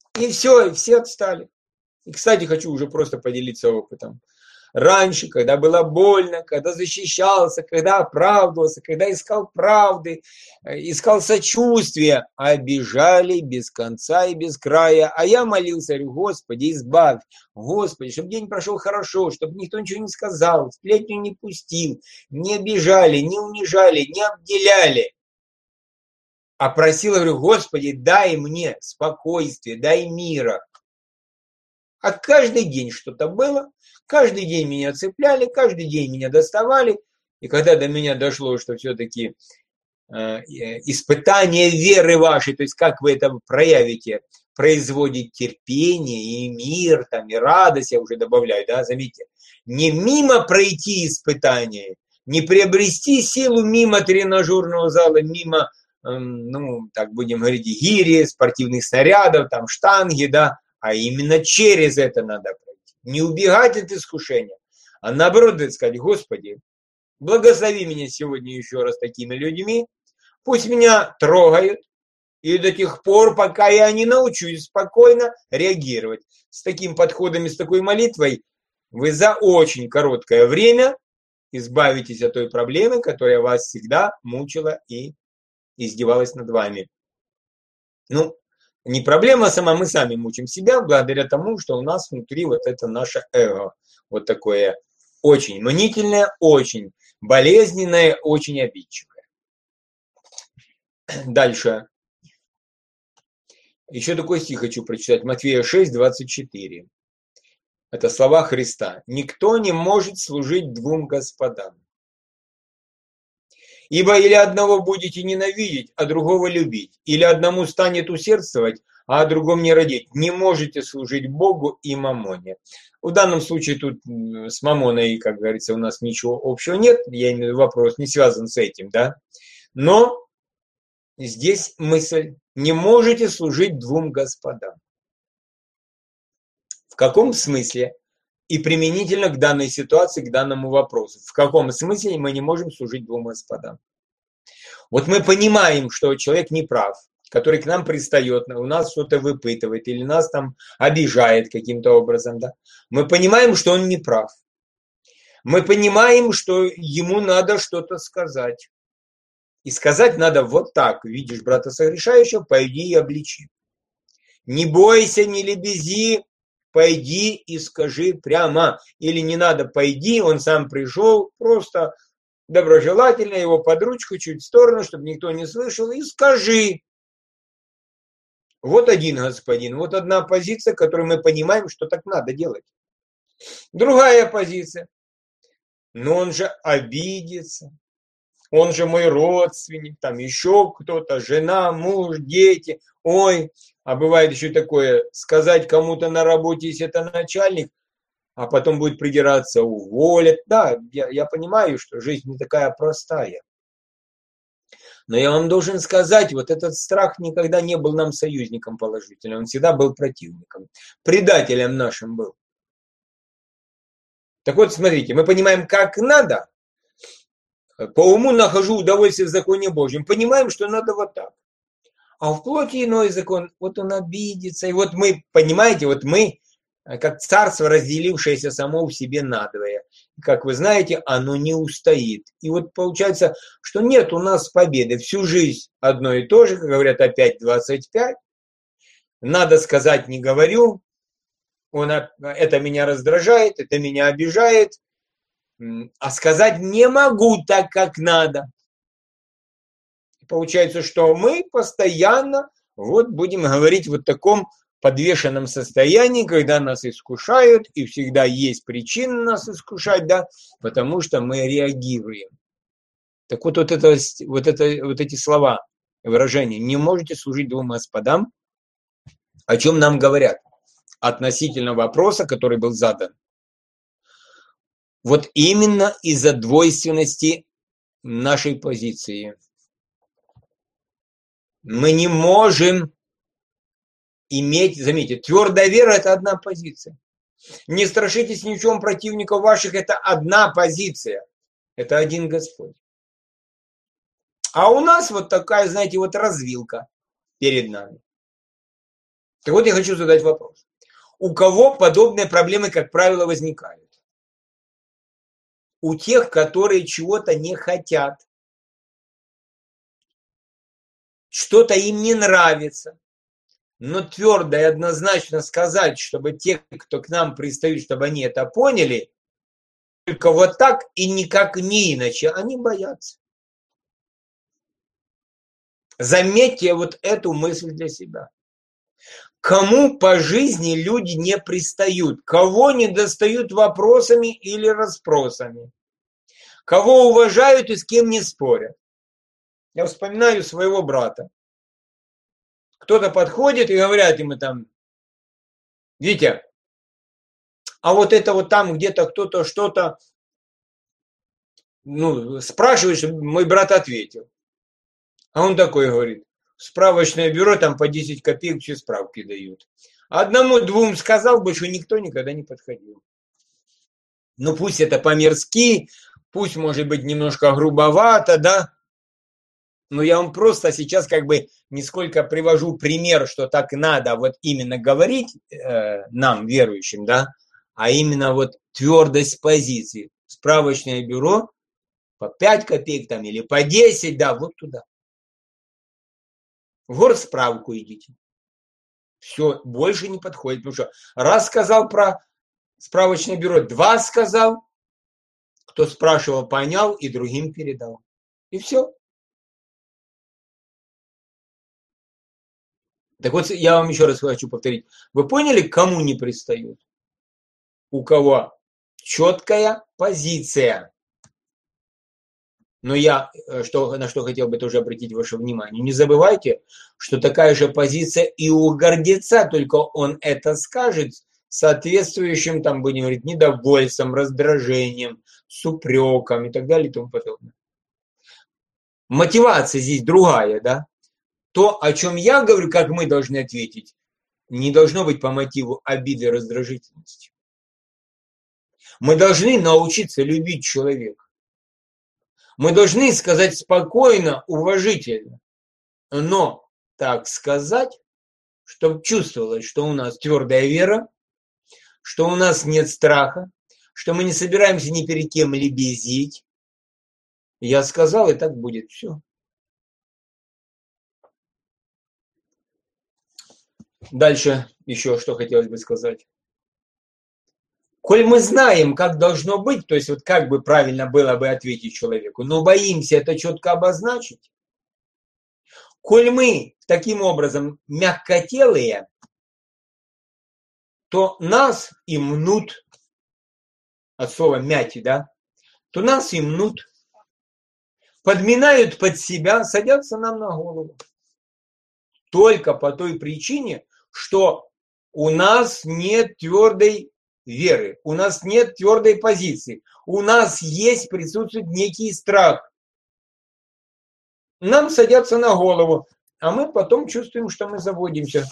И все, и все отстали. И, кстати, хочу уже просто поделиться опытом. Раньше, когда было больно, когда защищался, когда оправдывался, когда искал правды, искал сочувствия, обижали без конца и без края. А я молился, говорю, Господи, избавь, Господи, чтобы день прошел хорошо, чтобы никто ничего не сказал, сплетню не пустил, не обижали, не унижали, не обделяли. А просил, говорю, Господи, дай мне спокойствие, дай мира. А каждый день что-то было, каждый день меня цепляли, каждый день меня доставали. И когда до меня дошло, что все-таки испытание веры вашей, то есть как вы это проявите, производит терпение и мир, там, и радость, я уже добавляю, да, заметьте, не мимо пройти испытание, не приобрести силу мимо тренажерного зала, мимо, ну, так будем говорить, гири, спортивных снарядов, там, штанги, да, а именно через это надо пройти. Не убегать от искушения, а наоборот сказать, Господи, благослови меня сегодня еще раз такими людьми, пусть меня трогают, и до тех пор, пока я не научусь спокойно реагировать. С таким подходом и с такой молитвой вы за очень короткое время избавитесь от той проблемы, которая вас всегда мучила и издевалась над вами. Ну, не проблема сама, мы сами мучим себя благодаря тому, что у нас внутри вот это наше эго. Вот такое очень мнительное, очень болезненное, очень обидчивое. Дальше. Еще такой стих хочу прочитать. Матфея 6, 24. Это слова Христа. «Никто не может служить двум господам. Ибо или одного будете ненавидеть, а другого любить, или одному станет усердствовать, а о другом не родить. Не можете служить Богу и мамоне». В данном случае тут с мамоной, как говорится, у нас ничего общего нет. Я имею в виду, вопрос не связан с этим, да. Но здесь мысль. Не можете служить двум господам. В каком смысле? И применительно к данной ситуации, к данному вопросу. В каком смысле мы не можем служить двум господам? Вот мы понимаем, что человек не прав, который к нам пристает, у нас что-то выпытывает или нас там обижает каким-то образом. Да? Мы понимаем, что он не прав. Мы понимаем, что ему надо что-то сказать. И сказать надо вот так. Видишь брата согрешающего, пойди и обличи. Не бойся, не лебези, пойди и скажи прямо. Или не надо, пойди, он сам пришел, просто доброжелательно его под ручку чуть в сторону, чтобы никто не слышал, и скажи. Вот один господин, вот одна позиция, которую мы понимаем, что так надо делать. Другая позиция. Но он же обидится. Он же мой родственник, там еще кто-то, жена, муж, дети. Ой, а бывает еще такое, сказать кому-то на работе, если это начальник, а потом будет придираться, уволят. Да, я понимаю, что жизнь не такая простая. Но я вам должен сказать, вот этот страх никогда не был нам союзником положительным, он всегда был противником, предателем нашим был. Так вот, смотрите, мы понимаем, как надо. По уму нахожу удовольствие в законе Божьем. Понимаем, что надо вот так. А в плоти иной закон, вот он обидится. И вот мы, понимаете, вот мы, как царство, разделившееся само в себе надвое. Как вы знаете, оно не устоит. И вот получается, что нет у нас победы. Всю жизнь одно и то же, как говорят, опять 25. Надо сказать, не говорю. Это меня раздражает, это меня обижает. А сказать не могу так, как надо. Получается, что мы постоянно вот будем говорить в вот таком подвешенном состоянии, когда нас искушают, и всегда есть причина нас искушать, да, потому что мы реагируем. Так вот, эти слова, выражения, не можете служить двум господам, о чем нам говорят относительно вопроса, который был задан. Вот именно из-за двойственности нашей позиции. Мы не можем иметь, заметьте, твердая вера – это одна позиция. Не страшитесь ни в чем противников ваших – это одна позиция. Это один Господь. А у нас вот такая, знаете, вот развилка перед нами. Так вот я хочу задать вопрос. У кого подобные проблемы, как правило, возникают? У тех, которые чего-то не хотят. Что-то им не нравится. Но твердо и однозначно сказать, чтобы те, кто к нам пристают, чтобы они это поняли, только вот так и никак не иначе, они боятся. Заметьте вот эту мысль для себя. Кому по жизни люди не пристают? Кого не достают вопросами или расспросами? Кого уважают и с кем не спорят? Я вспоминаю своего брата. Кто-то подходит и говорят ему там: Витя, а вот это вот там где-то кто-то что-то, спрашивает, чтобы мой брат ответил. А он такой говорит: справочное бюро там по 10 копеек все справки дают. Одному-двум сказал бы, что никто никогда не подходил. Ну пусть это по-мирски, пусть может быть немножко грубовато, да. Но я вам просто сейчас как бы нисколько привожу пример, что так надо вот именно говорить нам, верующим, да, а именно вот твердость позиции. Справочное бюро по 5 копеек там или по 10, да, вот туда. В горсправку идите. Все, больше не подходит. Потому что раз сказал про справочное бюро, два сказал, кто спрашивал, понял и другим передал. И все. Так вот, я вам еще раз хочу повторить. Вы поняли, к кому не пристают? У кого четкая позиция. Но я на что хотел бы тоже обратить ваше внимание. Не забывайте, что такая же позиция и у гордеца, только он это скажет соответствующим, там, будем говорить, недовольством, раздражением, с упреком и так далее и тому подобное. Мотивация здесь другая, да? То, о чем я говорю, как мы должны ответить, не должно быть по мотиву обиды и раздражительности. Мы должны научиться любить человека. Мы должны сказать спокойно, уважительно, но так сказать, чтобы чувствовалось, что у нас твердая вера, что у нас нет страха, что мы не собираемся ни перед кем лебезить. Я сказал, и так будет все. Дальше еще что хотелось бы сказать. Коль мы знаем, как должно быть, то есть вот как бы правильно было бы ответить человеку, но боимся это четко обозначить, коль мы таким образом мягкотелые, то нас и мнут, от слова мяти, да, то нас и мнут, подминают под себя, садятся нам на голову. Только по той причине, что у нас нет твердой веры, у нас нет твердой позиции, у нас присутствует некий страх. Нам садятся на голову, а мы потом чувствуем, что мы заводимся.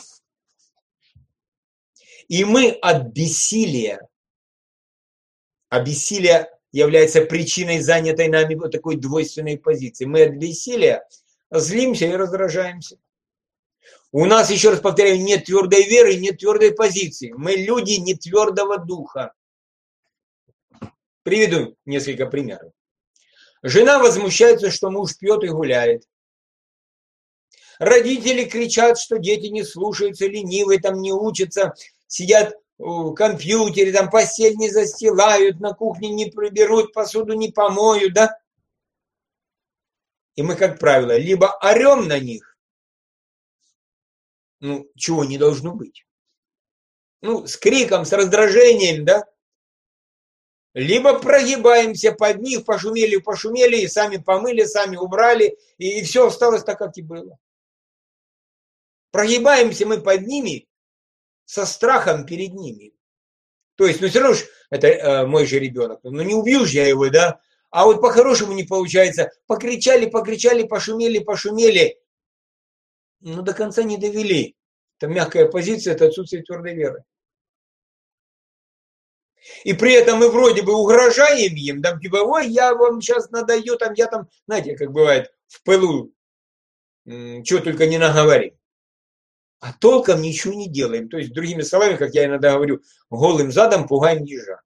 И мы от бессилия, а бессилие является причиной занятой нами вот такой двойственной позиции, мы от бессилия злимся и раздражаемся. У нас, еще раз повторяю, нет твердой веры, нет твердой позиции. Мы люди не твердого духа. Приведу несколько примеров. Жена возмущается, что муж пьет и гуляет. Родители кричат, что дети не слушаются, ленивые, там не учатся, сидят в компьютере, там постель не застилают, на кухне не приберут, посуду не помоют, да? И мы, как правило, либо орем на них, чего не должно быть. С криком, с раздражением, да? Либо прогибаемся под них, пошумели, и сами помыли, сами убрали, и все осталось так, как и было. Прогибаемся мы под ними со страхом перед ними. То есть, все равно это мой же ребенок, не убью же я его, да? А вот по-хорошему не получается. Покричали, пошумели. До конца не довели. Это мягкая позиция, это отсутствие твердой веры. И при этом мы вроде бы угрожаем им, там типа, ой, я вам сейчас надаю, знаете, как бывает, в пылу, чего только не наговорим. а толком ничего не делаем. То есть, другими словами, как я иногда говорю, голым задом пугаем ежа.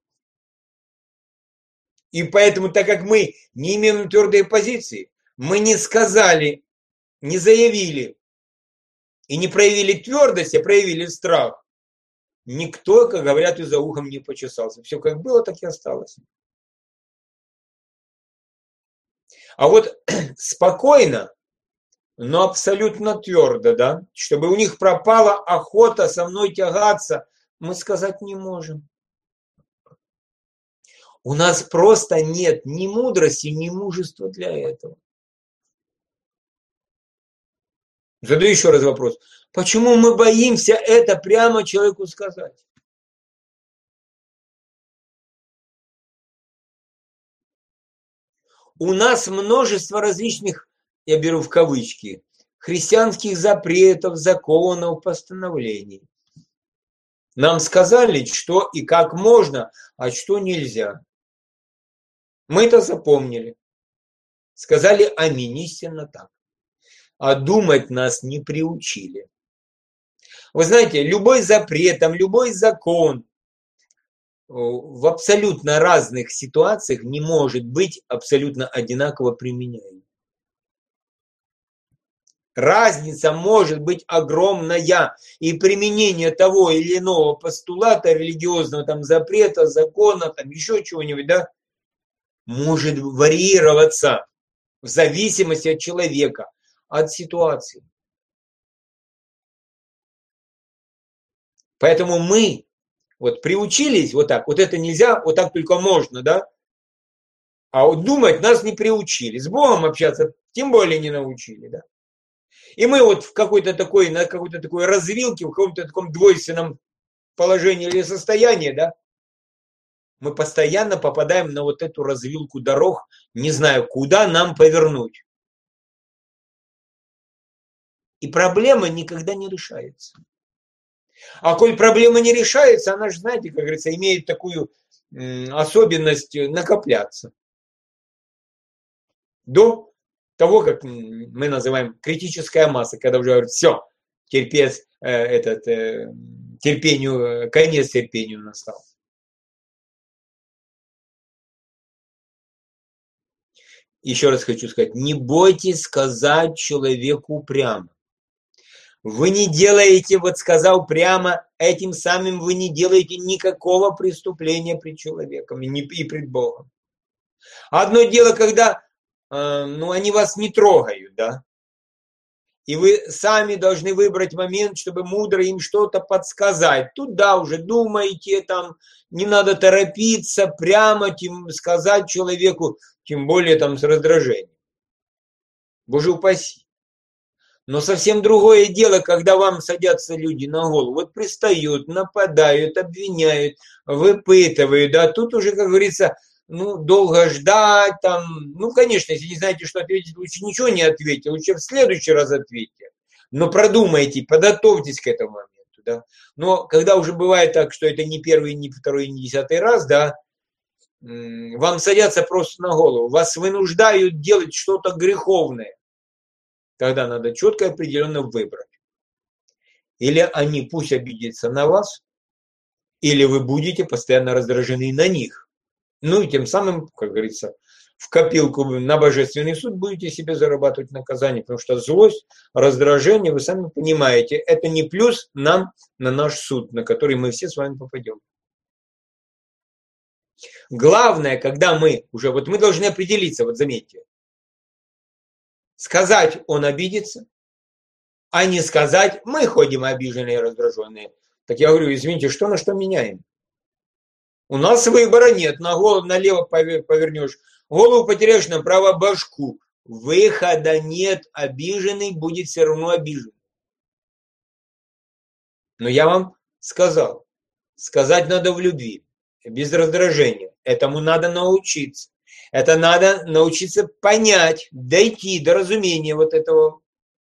И поэтому, так как мы не имеем твердой позиции, мы не сказали, не заявили и не проявили твердость, а проявили страх. Никто, как говорят, и за ухом не почесался. Все как было, так и осталось. А вот спокойно, но абсолютно твердо, да, чтобы у них пропала охота со мной тягаться, мы сказать не можем. У нас просто нет ни мудрости, ни мужества для этого. Задаю еще раз вопрос. Почему мы боимся это прямо человеку сказать? У нас множество различных, я беру в кавычки, христианских запретов, законов, постановлений. Нам сказали, что и как можно, а что нельзя. Мы это запомнили. Сказали аминь, истинно так. А думать нас не приучили. Вы знаете, любой запрет, любой закон в абсолютно разных ситуациях не может быть абсолютно одинаково применяем. Разница может быть огромная, и применение того или иного постулата религиозного, там, запрета, закона, там, еще чего-нибудь, да, может варьироваться в зависимости от человека, от ситуации. Поэтому мы вот приучились вот так, вот это нельзя, вот так только можно, да, а вот думать нас не приучили, с Богом общаться тем более не научили, да. И мы вот в какой-то такой, на какой-то такой развилке, в каком-то таком двойственном положении или состоянии, да, мы постоянно попадаем на вот эту развилку дорог, не знаю, куда нам повернуть. И проблема никогда не решается. А коль проблема не решается, она же, знаете, как говорится, имеет такую особенность накопляться. До того, как мы называем критическая масса, когда уже говорят, все, терпению, конец терпению настал. Еще раз хочу сказать, не бойтесь сказать человеку прямо. Вы не делаете, вот сказал прямо, этим самым вы не делаете никакого преступления пред человеком и пред Богом. Одно дело, когда они вас не трогают, да, и вы сами должны выбрать момент, чтобы мудро им что-то подсказать. Тут, да, уже думаете, там, не надо торопиться, прямо сказать человеку, тем более там с раздражением. Боже упаси. Но совсем другое дело, когда вам садятся люди на голову, вот пристают, нападают, обвиняют, выпытывают, да, тут уже, как говорится, долго ждать, там, конечно, если не знаете, что ответить, лучше ничего не ответьте, лучше в следующий раз ответьте, но продумайте, подготовьтесь к этому моменту, да. Но когда уже бывает так, что это не первый, не второй, не 10-й раз, да, вам садятся просто на голову, вас вынуждают делать что-то греховное, тогда надо четко и определенно выбрать. Или они пусть обидятся на вас, или вы будете постоянно раздражены на них. И тем самым, как говорится, в копилку на божественный суд будете себе зарабатывать наказание, потому что злость, раздражение, вы сами понимаете, это не плюс нам на наш суд, на который мы все с вами попадем. Главное, когда мы уже, вот мы должны определиться, вот заметьте, сказать он обидится, а не сказать мы ходим обиженные и раздраженные. Так я говорю, извините, что на что меняем? У нас выбора нет, на голову налево повернешь, голову потеряешь, направо башку. Выхода нет, обиженный будет все равно обижен. Но я вам сказал, сказать надо в любви, без раздражения. Этому надо научиться. Это надо научиться понять, дойти до разумения вот этого.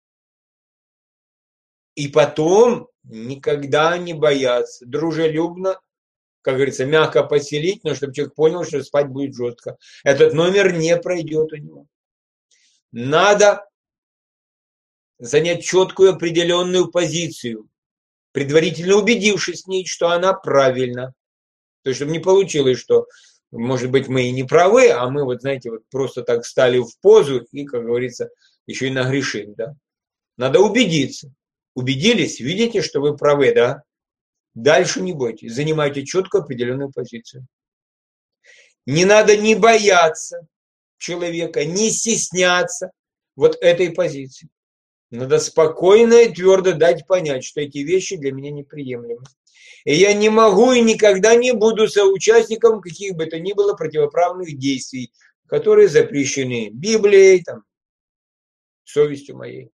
И потом никогда не бояться, дружелюбно, как говорится, мягко поселить, но чтобы человек понял, что спать будет жестко. Этот номер не пройдет у него. Надо занять четкую определенную позицию, предварительно убедившись в ней, что она правильна. То есть, чтобы не получилось, что, может быть, мы и не правы, а мы, вот знаете, вот просто так стали в позу и, как говорится, еще и нагрешим, да. Надо убедиться. Убедились, видите, что вы правы, да? Дальше не бойтесь, занимайте четкую определенную позицию. Не надо не бояться человека, не стесняться вот этой позиции. Надо спокойно и твердо дать понять, что эти вещи для меня неприемлемы. И я не могу и никогда не буду соучастником каких бы то ни было противоправных действий, которые запрещены Библией, там, совестью моей.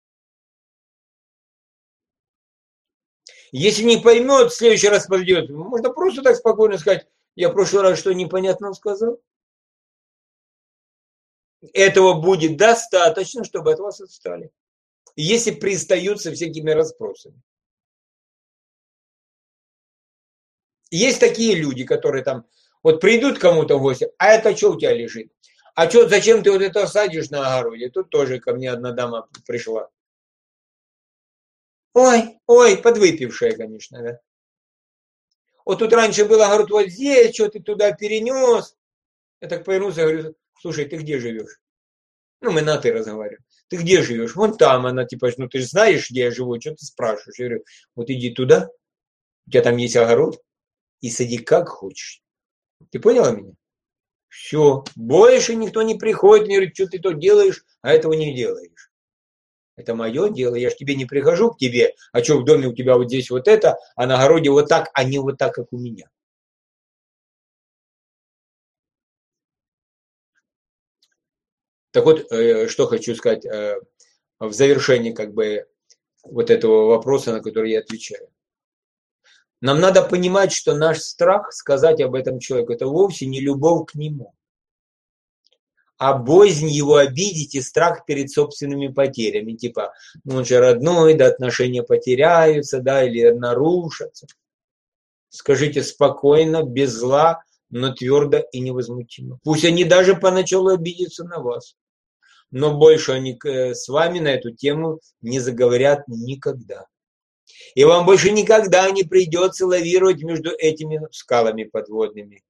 Если не поймет, в следующий раз подойдет, можно просто так спокойно сказать, я в прошлый раз что непонятно сказал. Этого будет достаточно, чтобы от вас отстали. Если пристают со всякими расспросами. Есть такие люди, которые там, вот придут кому-то в гости, а это что у тебя лежит? А что, зачем ты вот это садишь на огороде? Тут тоже ко мне одна дама пришла. Ой, подвыпившая, конечно, да. Вот тут раньше был огород вот здесь, что ты туда перенес. Я так повернулся и говорю, слушай, ты где живешь? Ну, мы на ты разговариваем. Ты где живешь? Вон там. Она типа, ну ты же знаешь, где я живу, что ты спрашиваешь? Я говорю, вот иди туда, у тебя там есть огород, и сади как хочешь. Ты поняла меня? Все, больше никто не приходит, не говорит, что ты то делаешь, а этого не делаешь. Это мое дело, я же тебе не прихожу к тебе, а что в доме у тебя вот здесь вот это, а на огороде вот так, а не вот так, как у меня. Так вот, что хочу сказать в завершении как бы вот этого вопроса, на который я отвечаю. Нам надо понимать, что наш страх сказать об этом человеку, это вовсе не любовь к нему, а боязнь его обидеть и страх перед собственными потерями. Типа, ну он же родной, да отношения потеряются, да, или нарушатся. Скажите спокойно, без зла, но твердо и невозмутимо. Пусть они даже поначалу обидятся на вас, но больше они с вами на эту тему не заговорят никогда. И вам больше никогда не придется лавировать между этими скалами подводными.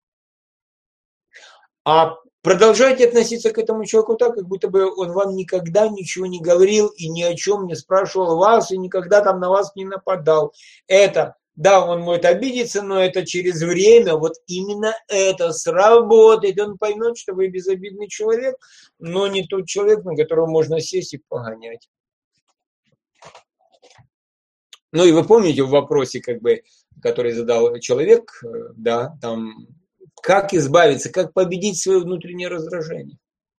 А продолжайте относиться к этому человеку так, как будто бы он вам никогда ничего не говорил и ни о чем не спрашивал вас и никогда там на вас не нападал. Это, да, он может обидеться, но это через время, вот именно это сработает. Он поймет, что вы безобидный человек, но не тот человек, на которого можно сесть и погонять. Ну и вы помните в вопросе, как бы, который задал человек, да, там, как избавиться, как победить свое внутреннее раздражение.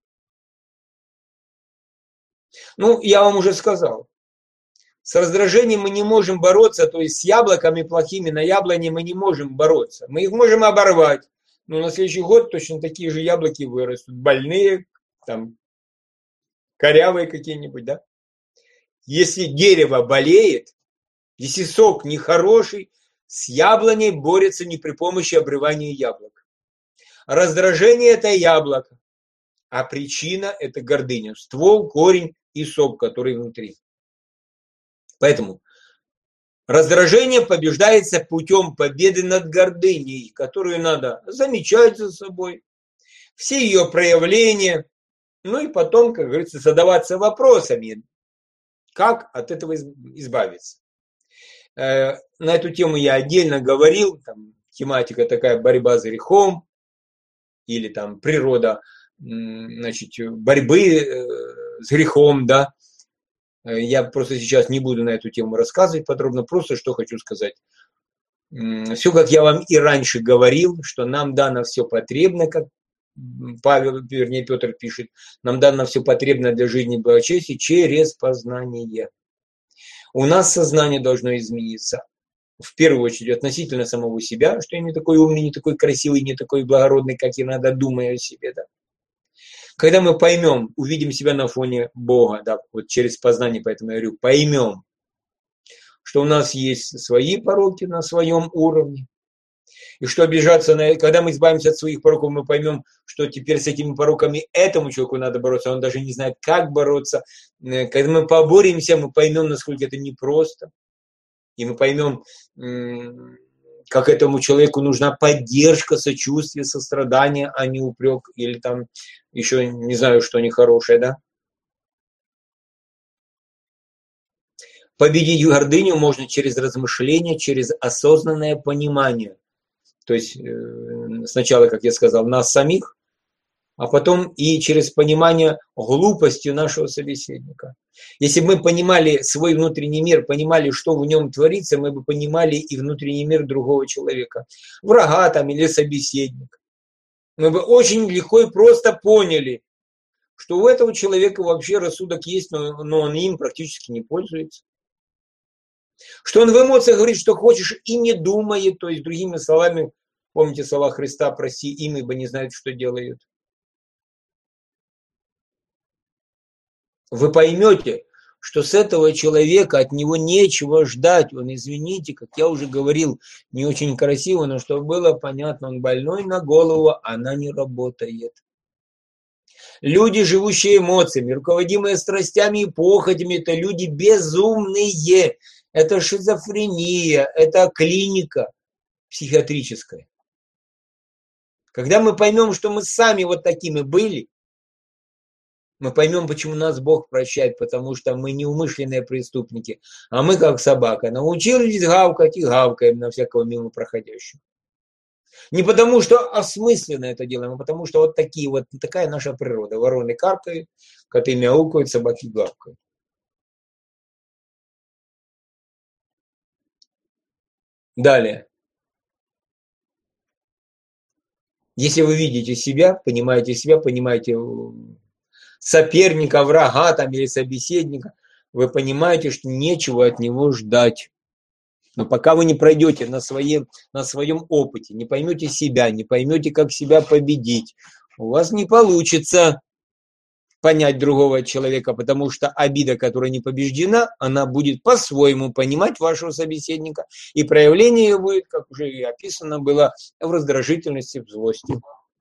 Ну, я вам уже сказал, с раздражением мы не можем бороться, то есть с яблоками плохими на яблоне мы не можем бороться. Мы их можем оборвать, но на следующий год точно такие же яблоки вырастут, больные, там, корявые какие-нибудь, да. Если дерево болеет, если сок нехороший, с яблоней борется не при помощи обрывания яблок. Раздражение – это яблоко, а причина – это гордыня. Ствол, корень и сок, который внутри. Поэтому раздражение побеждается путем победы над гордыней, которую надо замечать за собой, все ее проявления, ну и потом, как говорится, задаваться вопросами, как от этого избавиться. На эту тему я отдельно говорил, там, тематика такая борьба с грехом или там природа, значит, борьбы с грехом, да. Я просто сейчас не буду на эту тему рассказывать подробно, просто что хочу сказать. Все, как я вам и раньше говорил, что нам дано все потребно, как Петр пишет, нам дано все потребно для жизни и благочестия через познание. У нас сознание должно измениться, в первую очередь, относительно самого себя, что я не такой умный, не такой красивый, не такой благородный, как я надо, думаю о себе. Да. Когда мы поймем, увидим себя на фоне Бога, да, вот через познание, поэтому я говорю, поймем, что у нас есть свои пороки на своем уровне, И что обижаться на... Когда мы избавимся от своих пороков, мы поймем, что теперь с этими пороками этому человеку надо бороться, он даже не знает, как бороться. Когда мы поборемся, мы поймем, насколько это непросто. И мы поймем, как этому человеку нужна поддержка, сочувствие, сострадание, а не упрек или там еще не знаю, что нехорошее, да? Победить гордыню можно через размышление, через осознанное понимание. То есть сначала, как я сказал, нас самих, а потом и через понимание глупости нашего собеседника. Если бы мы понимали свой внутренний мир, понимали, что в нем творится, мы бы понимали и внутренний мир другого человека, врага там или собеседника. Мы бы очень легко и просто поняли, что у этого человека вообще рассудок есть, но он им практически не пользуется. Что он в эмоциях говорит, что хочешь, и не думает, то есть другими словами, помните слова Христа: «Проси им, ибо не знают, что делают». Вы поймете, что с этого человека, от него нечего ждать. Он, извините, как я уже говорил, не очень красиво, но чтобы было понятно, он больной на голову, она не работает. Люди, живущие эмоциями, руководимые страстями и похотями, это люди безумные. Это шизофрения, это клиника психиатрическая. Когда мы поймем, что мы сами вот такими были, мы поймем, почему нас Бог прощает, потому что мы неумышленные преступники, а мы, как собака, научились гавкать и гавкаем на всякого мимо проходящего. Не потому, что осмысленно это делаем, а потому, что вот такая наша природа. Вороны каркают, коты мяукают, собаки гавкают. Далее. Если вы видите себя, понимаете соперника, врага там, или собеседника, вы понимаете, что нечего от него ждать. Но пока вы не пройдете на своем опыте, не поймете себя, не поймете, как себя победить, у вас не получится понять другого человека, потому что обида, которая не побеждена, она будет по-своему понимать вашего собеседника, и проявление ее будет, как уже и описано было, в раздражительности, в злости.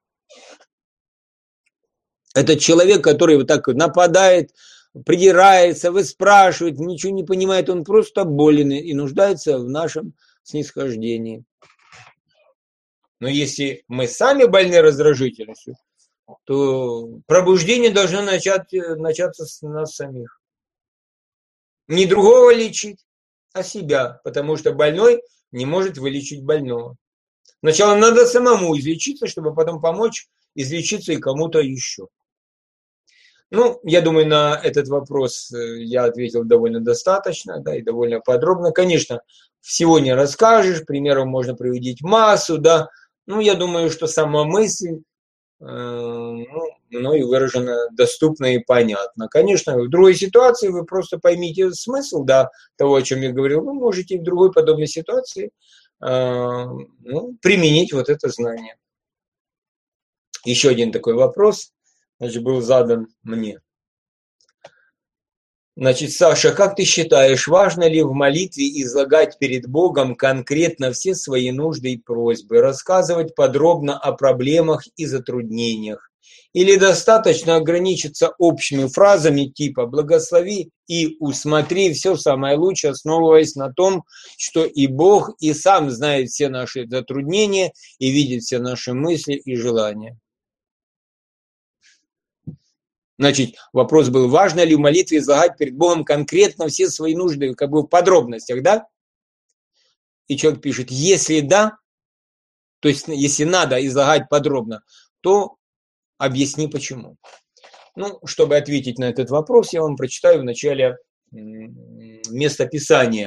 Этот человек, который вот так нападает, придирается, выспрашивает, ничего не понимает, он просто болен и нуждается в нашем снисхождении. Но если мы сами больны раздражительностью, то пробуждение должно начаться с нас самих. Не другого лечить, а себя, потому что больной не может вылечить больного. Сначала надо самому излечиться, чтобы потом помочь излечиться и кому-то еще. Ну, я думаю, на этот вопрос я ответил довольно достаточно, да, и довольно подробно. Конечно, всего не расскажешь, примеров можно приводить массу, да. Ну, я думаю, что сама мысль мною выражена доступно и понятно. Конечно, в другой ситуации вы просто поймите смысл, да, того, о чем я говорил. Вы можете в другой подобной ситуации применить вот это знание. Еще один такой вопрос. Значит, был задан мне. Значит, Саша, как ты считаешь, важно ли в молитве излагать перед Богом конкретно все свои нужды и просьбы, рассказывать подробно о проблемах и затруднениях? Или достаточно ограничиться общими фразами типа «благослови и усмотри все самое лучшее», основываясь на том, что и Бог, и сам знает все наши затруднения и видит все наши мысли и желания? Значит, вопрос был, важно ли в молитве излагать перед Богом конкретно все свои нужды, как бы в подробностях, да? И человек пишет, если да, то есть если надо излагать подробно, то объясни почему. Ну, чтобы ответить на этот вопрос, я вам прочитаю в начале местописания.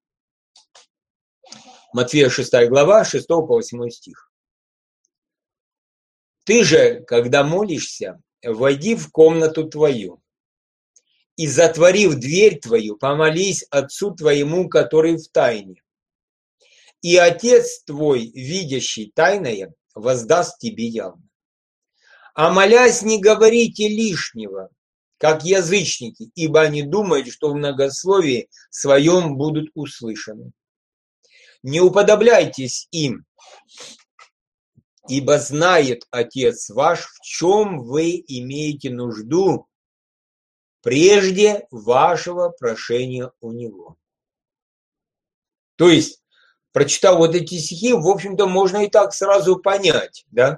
Матфея 6 глава, 6 по 8 стих. «Ты же, когда молишься, войди в комнату твою, и, затворив дверь твою, помолись Отцу твоему, который в тайне. И Отец твой, видящий тайное, воздаст тебе явно. А молясь, не говорите лишнего, как язычники, ибо они думают, что в многословии своем будут услышаны. Не уподобляйтесь им, Ибо знает Отец ваш, в чем вы имеете нужду прежде вашего прошения у Него. То есть, прочитав вот эти стихи, в общем-то, можно и так сразу понять, да,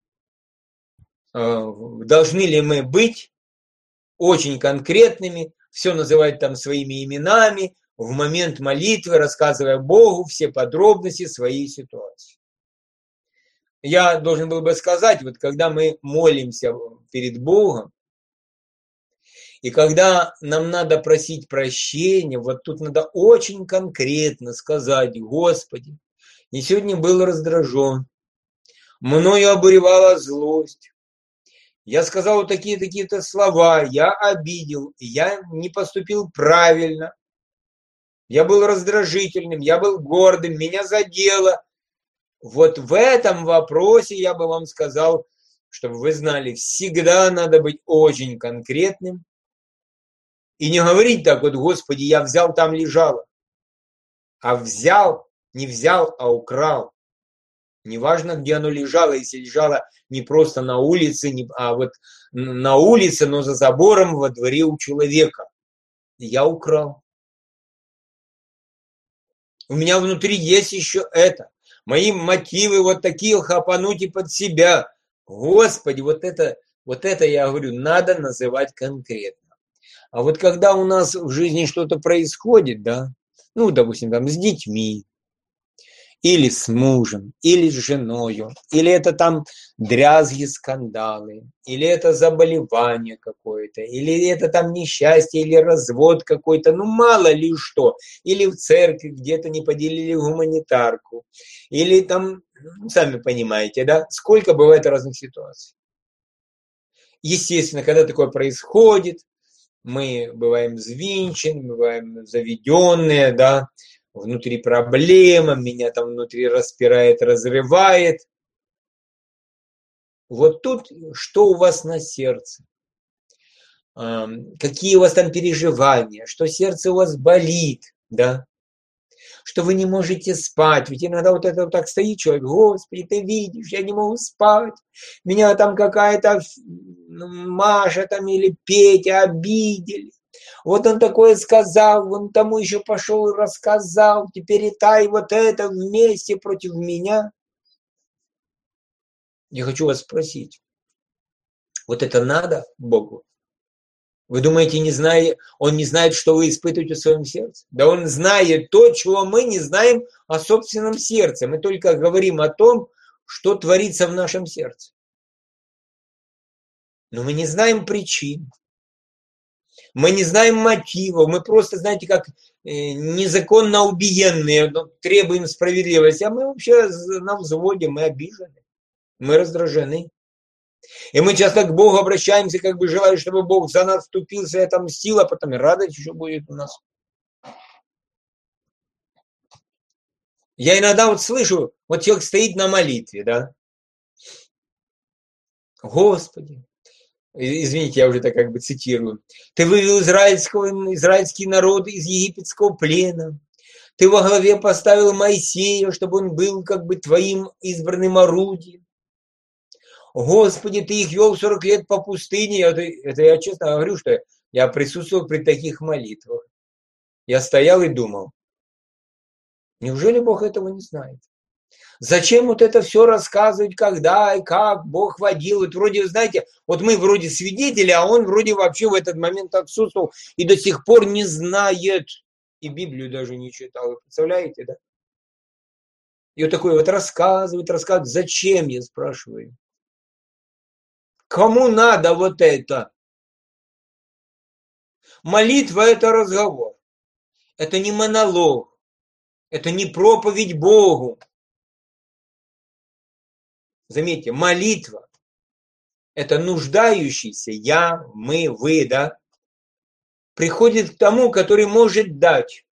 должны ли мы быть очень конкретными, все называть там своими именами, в момент молитвы, рассказывая Богу все подробности своей ситуации. Я должен был бы сказать, вот когда мы молимся перед Богом, и когда нам надо просить прощения, вот тут надо очень конкретно сказать: Господи, я сегодня был раздражен, мною обуревала злость, я сказал такие-то слова, я обидел, я не поступил правильно, я был раздражительным, я был гордым, меня задело. Вот в этом вопросе я бы вам сказал, чтобы вы знали, всегда надо быть очень конкретным и не говорить так вот: Господи, я взял, там лежало. А взял, не взял, а украл. Неважно, где оно лежало, если лежало не просто на улице, а вот на улице, но за забором во дворе у человека. Я украл. У меня внутри есть еще это. Мои мотивы вот такие хапануть и под себя. Господи, вот это я говорю, надо называть конкретно. А вот когда у нас в жизни что-то происходит, да, ну, допустим, там с детьми, или с мужем, или с женою, или это там дрязги, скандалы, или это заболевание какое-то, или это там несчастье, или развод какой-то, ну мало ли что, или в церкви где-то не поделили гуманитарку, или там, сами понимаете, да, сколько бывает разных ситуаций. Естественно, когда такое происходит, мы бываем взвинчены, бываем заведенные, да, внутри проблема, меня там внутри распирает, разрывает. Вот тут что у вас на сердце? Какие у вас там переживания? Что сердце у вас болит, да? Что вы не можете спать. Ведь иногда вот это вот так стоит человек: Господи, ты видишь, я не могу спать. Меня там какая-то Маша там или Петя обидели. Вот он такое сказал, он тому еще пошел и рассказал, теперь и та, и вот это вместе против меня. Я хочу вас спросить, вот это надо Богу? Вы думаете, он не знает, что вы испытываете в своем сердце? Да он знает то, чего мы не знаем о собственном сердце. Мы только говорим о том, что творится в нашем сердце. Но мы не знаем причин. Мы не знаем мотивов, мы просто, знаете, как незаконно убиенные, требуем справедливости, а мы вообще на взводе, мы обижены, мы раздражены. И мы часто к Богу обращаемся, как бы желая, чтобы Бог за нас вступился и отомстил, а потом и радость еще будет у нас. Я иногда вот слышу, вот человек стоит на молитве, да, Господи, извините, я уже так как бы цитирую. Ты вывел израильский народ из египетского плена. Ты во главе поставил Моисея, чтобы он был как бы твоим избранным орудием. Господи, ты их вел 40 лет по пустыне. Это я честно говорю, что я присутствовал при таких молитвах. Я стоял и думал, неужели Бог этого не знает? Зачем вот это все рассказывать, когда и как Бог водил? Вот вроде, знаете, вот мы вроде свидетели, а он вроде вообще в этот момент отсутствовал и до сих пор не знает. И Библию даже не читал. Вы представляете, да? И вот такой вот рассказывает. Зачем, я спрашиваю? Кому надо вот это? Молитва – это разговор. Это не монолог. Это не проповедь Богу. Заметьте, молитва – это нуждающийся, я, мы, вы, да, приходит к тому, который может дать.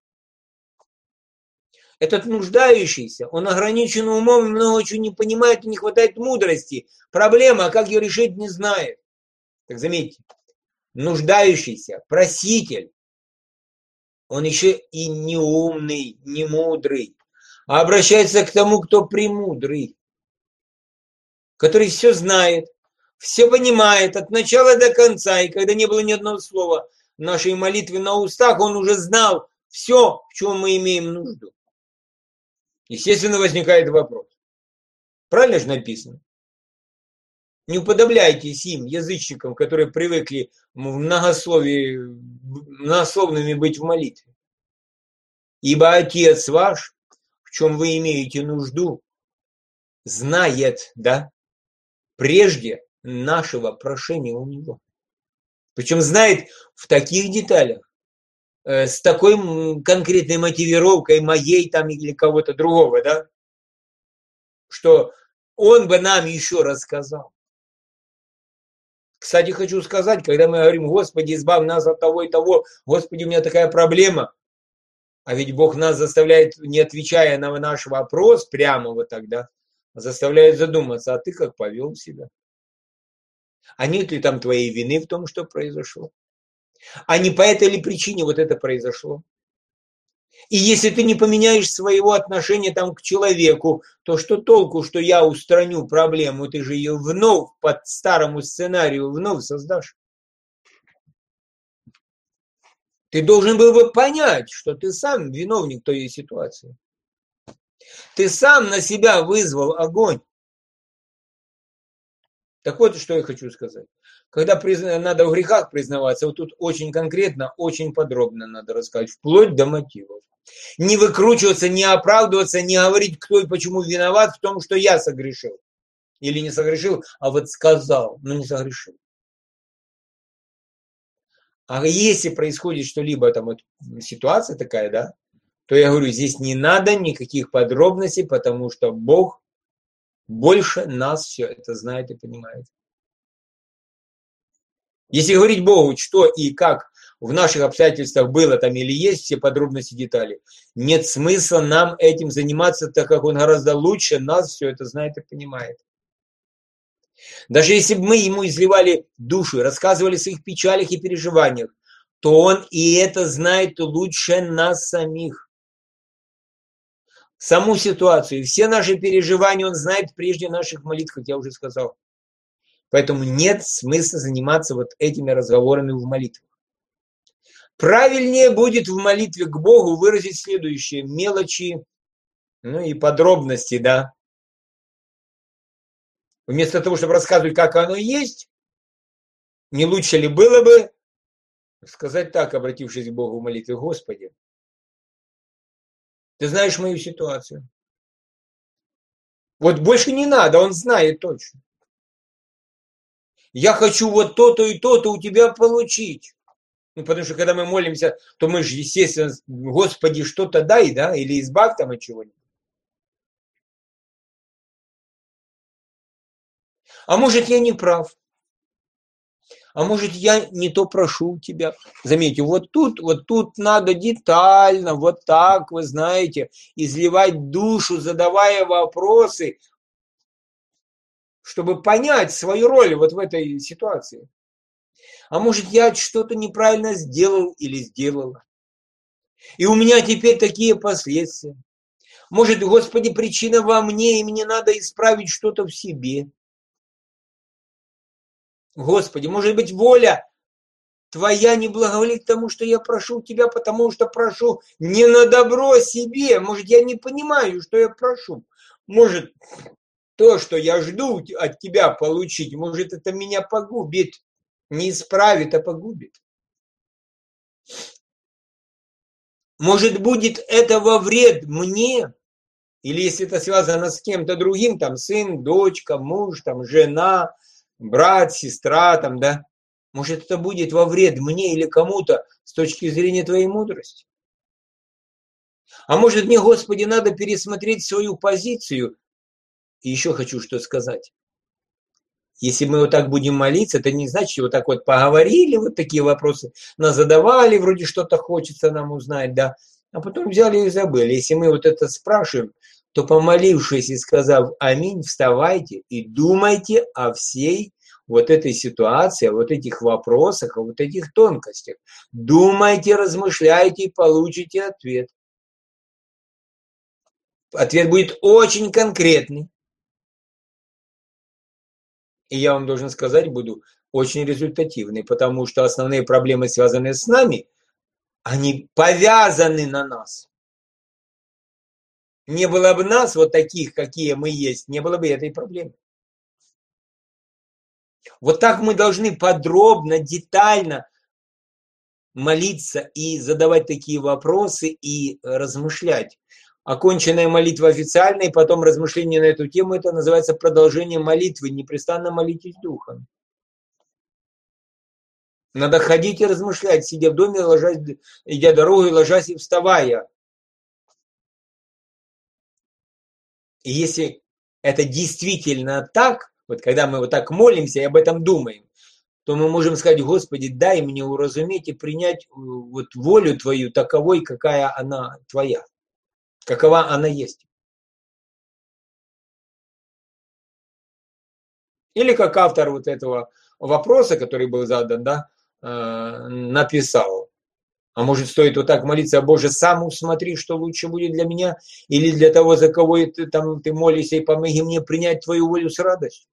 Этот нуждающийся, он ограничен умом, много чего не понимает, не хватает мудрости. Проблема, как ее решить, не знает. Так заметьте, нуждающийся, проситель, он еще и не умный, не мудрый. а обращается к тому, кто премудрый, который все знает, все понимает от начала до конца, и когда не было ни одного слова нашей молитвы на устах, он уже знал все, в чем мы имеем нужду. Естественно, возникает вопрос. Правильно же написано? Не уподобляйтесь им, язычникам, которые привыкли многословными быть в молитве. Ибо Отец ваш, в чем вы имеете нужду, знает, да, прежде нашего прошения у Него. Причем знает в таких деталях, с такой конкретной мотивировкой моей там или кого-то другого, да, что Он бы нам еще рассказал. Кстати, хочу сказать, когда мы говорим, Господи, избавь нас от того и того, Господи, у меня такая проблема, а ведь Бог нас заставляет, не отвечая на наш вопрос прямо вот тогда, заставляет задуматься, а ты как повел себя? А нет ли там твоей вины в том, что произошло? А не по этой ли причине вот это произошло? И если ты не поменяешь своего отношения там к человеку, то что толку, что я устраню проблему, ты же ее вновь по старому сценарию вновь создашь. Ты должен был бы понять, что ты сам виновник той ситуации. Ты сам на себя вызвал огонь. Так вот, что я хочу сказать. Когда надо в грехах признаваться, вот тут очень конкретно, очень подробно надо рассказать, вплоть до мотивов. Не выкручиваться, не оправдываться, не говорить, кто и почему виноват в том, что я согрешил. Или не согрешил, а вот сказал, но не согрешил. А если происходит что-либо, там вот ситуация такая, да, то я говорю, здесь не надо никаких подробностей, потому что Бог больше нас все это знает и понимает. Если говорить Богу, что и как в наших обстоятельствах было там или есть, все подробности, детали, нет смысла нам этим заниматься, так как Он гораздо лучше нас все это знает и понимает. Даже если бы мы Ему изливали душу, рассказывали о своих печалях и переживаниях, то Он и это знает лучше нас самих. Саму ситуацию, все наши переживания Он знает прежде наших молитв, как я уже сказал. Поэтому нет смысла заниматься вот этими разговорами в молитвах. Правильнее будет в молитве к Богу выразить следующие мелочи, ну и подробности, да. Вместо того, чтобы рассказывать, как оно есть, не лучше ли было бы сказать так, обратившись к Богу в молитве: Господи, ты знаешь мою ситуацию. Вот больше не надо, Он знает точно. Я хочу вот то-то и то-то у тебя получить. Ну, потому что когда мы молимся, то мы же, естественно, Господи, что-то дай, да, или избавь там от чего-нибудь. А может, я не прав. А может, я не то прошу тебя. Заметьте, вот тут надо детально, вот так, вы знаете, изливать душу, задавая вопросы, чтобы понять свою роль вот в этой ситуации. А может, я что-то неправильно сделал или сделала. И у меня теперь такие последствия. Может, Господи, причина во мне, и мне надо исправить что-то в себе. Господи, может быть, воля Твоя не благоволит тому, что я прошу Тебя, потому что прошу не на добро себе. Может, я не понимаю, что я прошу. Может, то, что я жду от Тебя получить, может, это меня погубит. Не исправит, а погубит. Может, будет это во вред мне, или если это связано с кем-то другим, там сын, дочка, муж, там жена, брат, сестра, там, да. Может, это будет во вред мне или кому-то с точки зрения Твоей мудрости. А может, мне, Господи, надо пересмотреть свою позицию. И еще хочу что сказать. Если мы вот так будем молиться, это не значит, что вот так вот поговорили, вот такие вопросы нас задавали, вроде что-то хочется нам узнать, да, а потом взяли и забыли. Если мы вот это спрашиваем, то, помолившись и сказав аминь, вставайте и думайте о всей вот этой ситуации, о вот этих вопросах, о вот этих тонкостях. Думайте, размышляйте и получите ответ. Ответ будет очень конкретный. И я вам должен сказать, буду очень результативный, потому что основные проблемы, связанные с нами, они повязаны на нас. Не было бы нас, вот таких, какие мы есть, не было бы этой проблемы. Вот так мы должны подробно, детально молиться и задавать такие вопросы и размышлять. Оконченная молитва официальная, и потом размышления на эту тему, это называется продолжение молитвы. Непрестанно молитесь Духом. Надо ходить и размышлять, сидя в доме, ложась, идя дорогой, ложась и вставая. И если это действительно так, вот когда мы вот так молимся и об этом думаем, то мы можем сказать: Господи, дай мне уразуметь и принять вот волю Твою таковой, какая она Твоя, какова она есть. Или как автор вот этого вопроса, который был задан, да, написал: а может, стоит вот так молиться: Боже, сам усмотри, что лучше будет для меня, или для того, за кого ты молишься, и помоги мне принять Твою волю с радостью.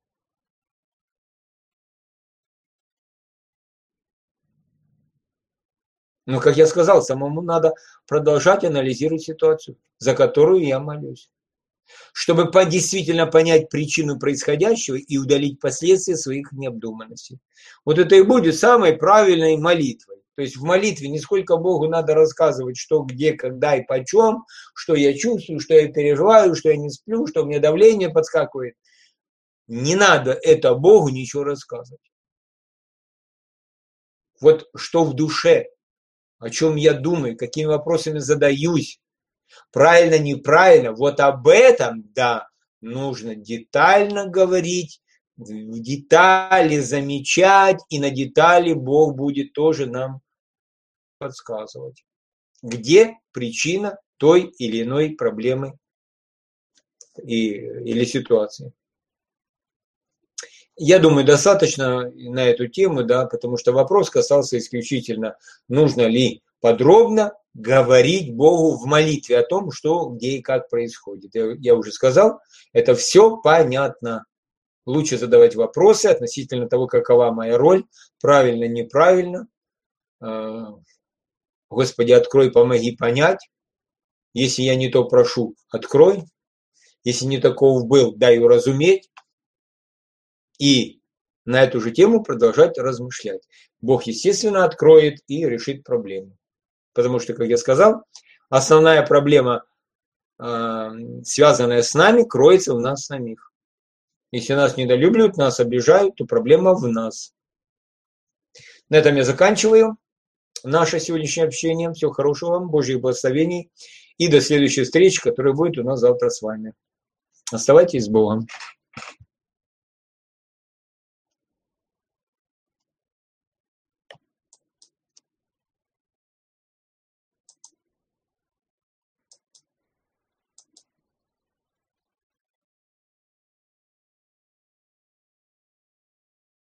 Но, как я сказал, самому надо продолжать анализировать ситуацию, за которую я молюсь, чтобы действительно понять причину происходящего и удалить последствия своих необдуманностей. Вот это и будет самой правильной молитвой. То есть в молитве не сколько Богу надо рассказывать, что, где, когда и почем, что я чувствую, что я переживаю, что я не сплю, что у меня давление подскакивает. Не надо это Богу ничего рассказывать. Вот что в душе, о чем я думаю, какими вопросами задаюсь, правильно, неправильно, вот об этом, да, нужно детально говорить, в детали замечать, и на детали Бог будет тоже нам подсказывать, где причина той или иной проблемы или ситуации. Я думаю, достаточно на эту тему, да, потому что вопрос касался исключительно, нужно ли подробно говорить Богу в молитве о том, что, где и как происходит. Я уже сказал, это все понятно. Лучше задавать вопросы относительно того, какова моя роль, правильно, неправильно. Господи, открой, помоги понять. Если я не то прошу, открой. Если не таков был, дай уразуметь. И на эту же тему продолжать размышлять. Бог, естественно, откроет и решит проблему. Потому что, как я сказал, основная проблема, связанная с нами, кроется в нас самих. Если нас недолюбливают, нас обижают, то проблема в нас. На этом я заканчиваю наше сегодняшнее общение. Всего хорошего вам, Божьих благословений. И до следующей встречи, которая будет у нас завтра с вами. Оставайтесь с Богом.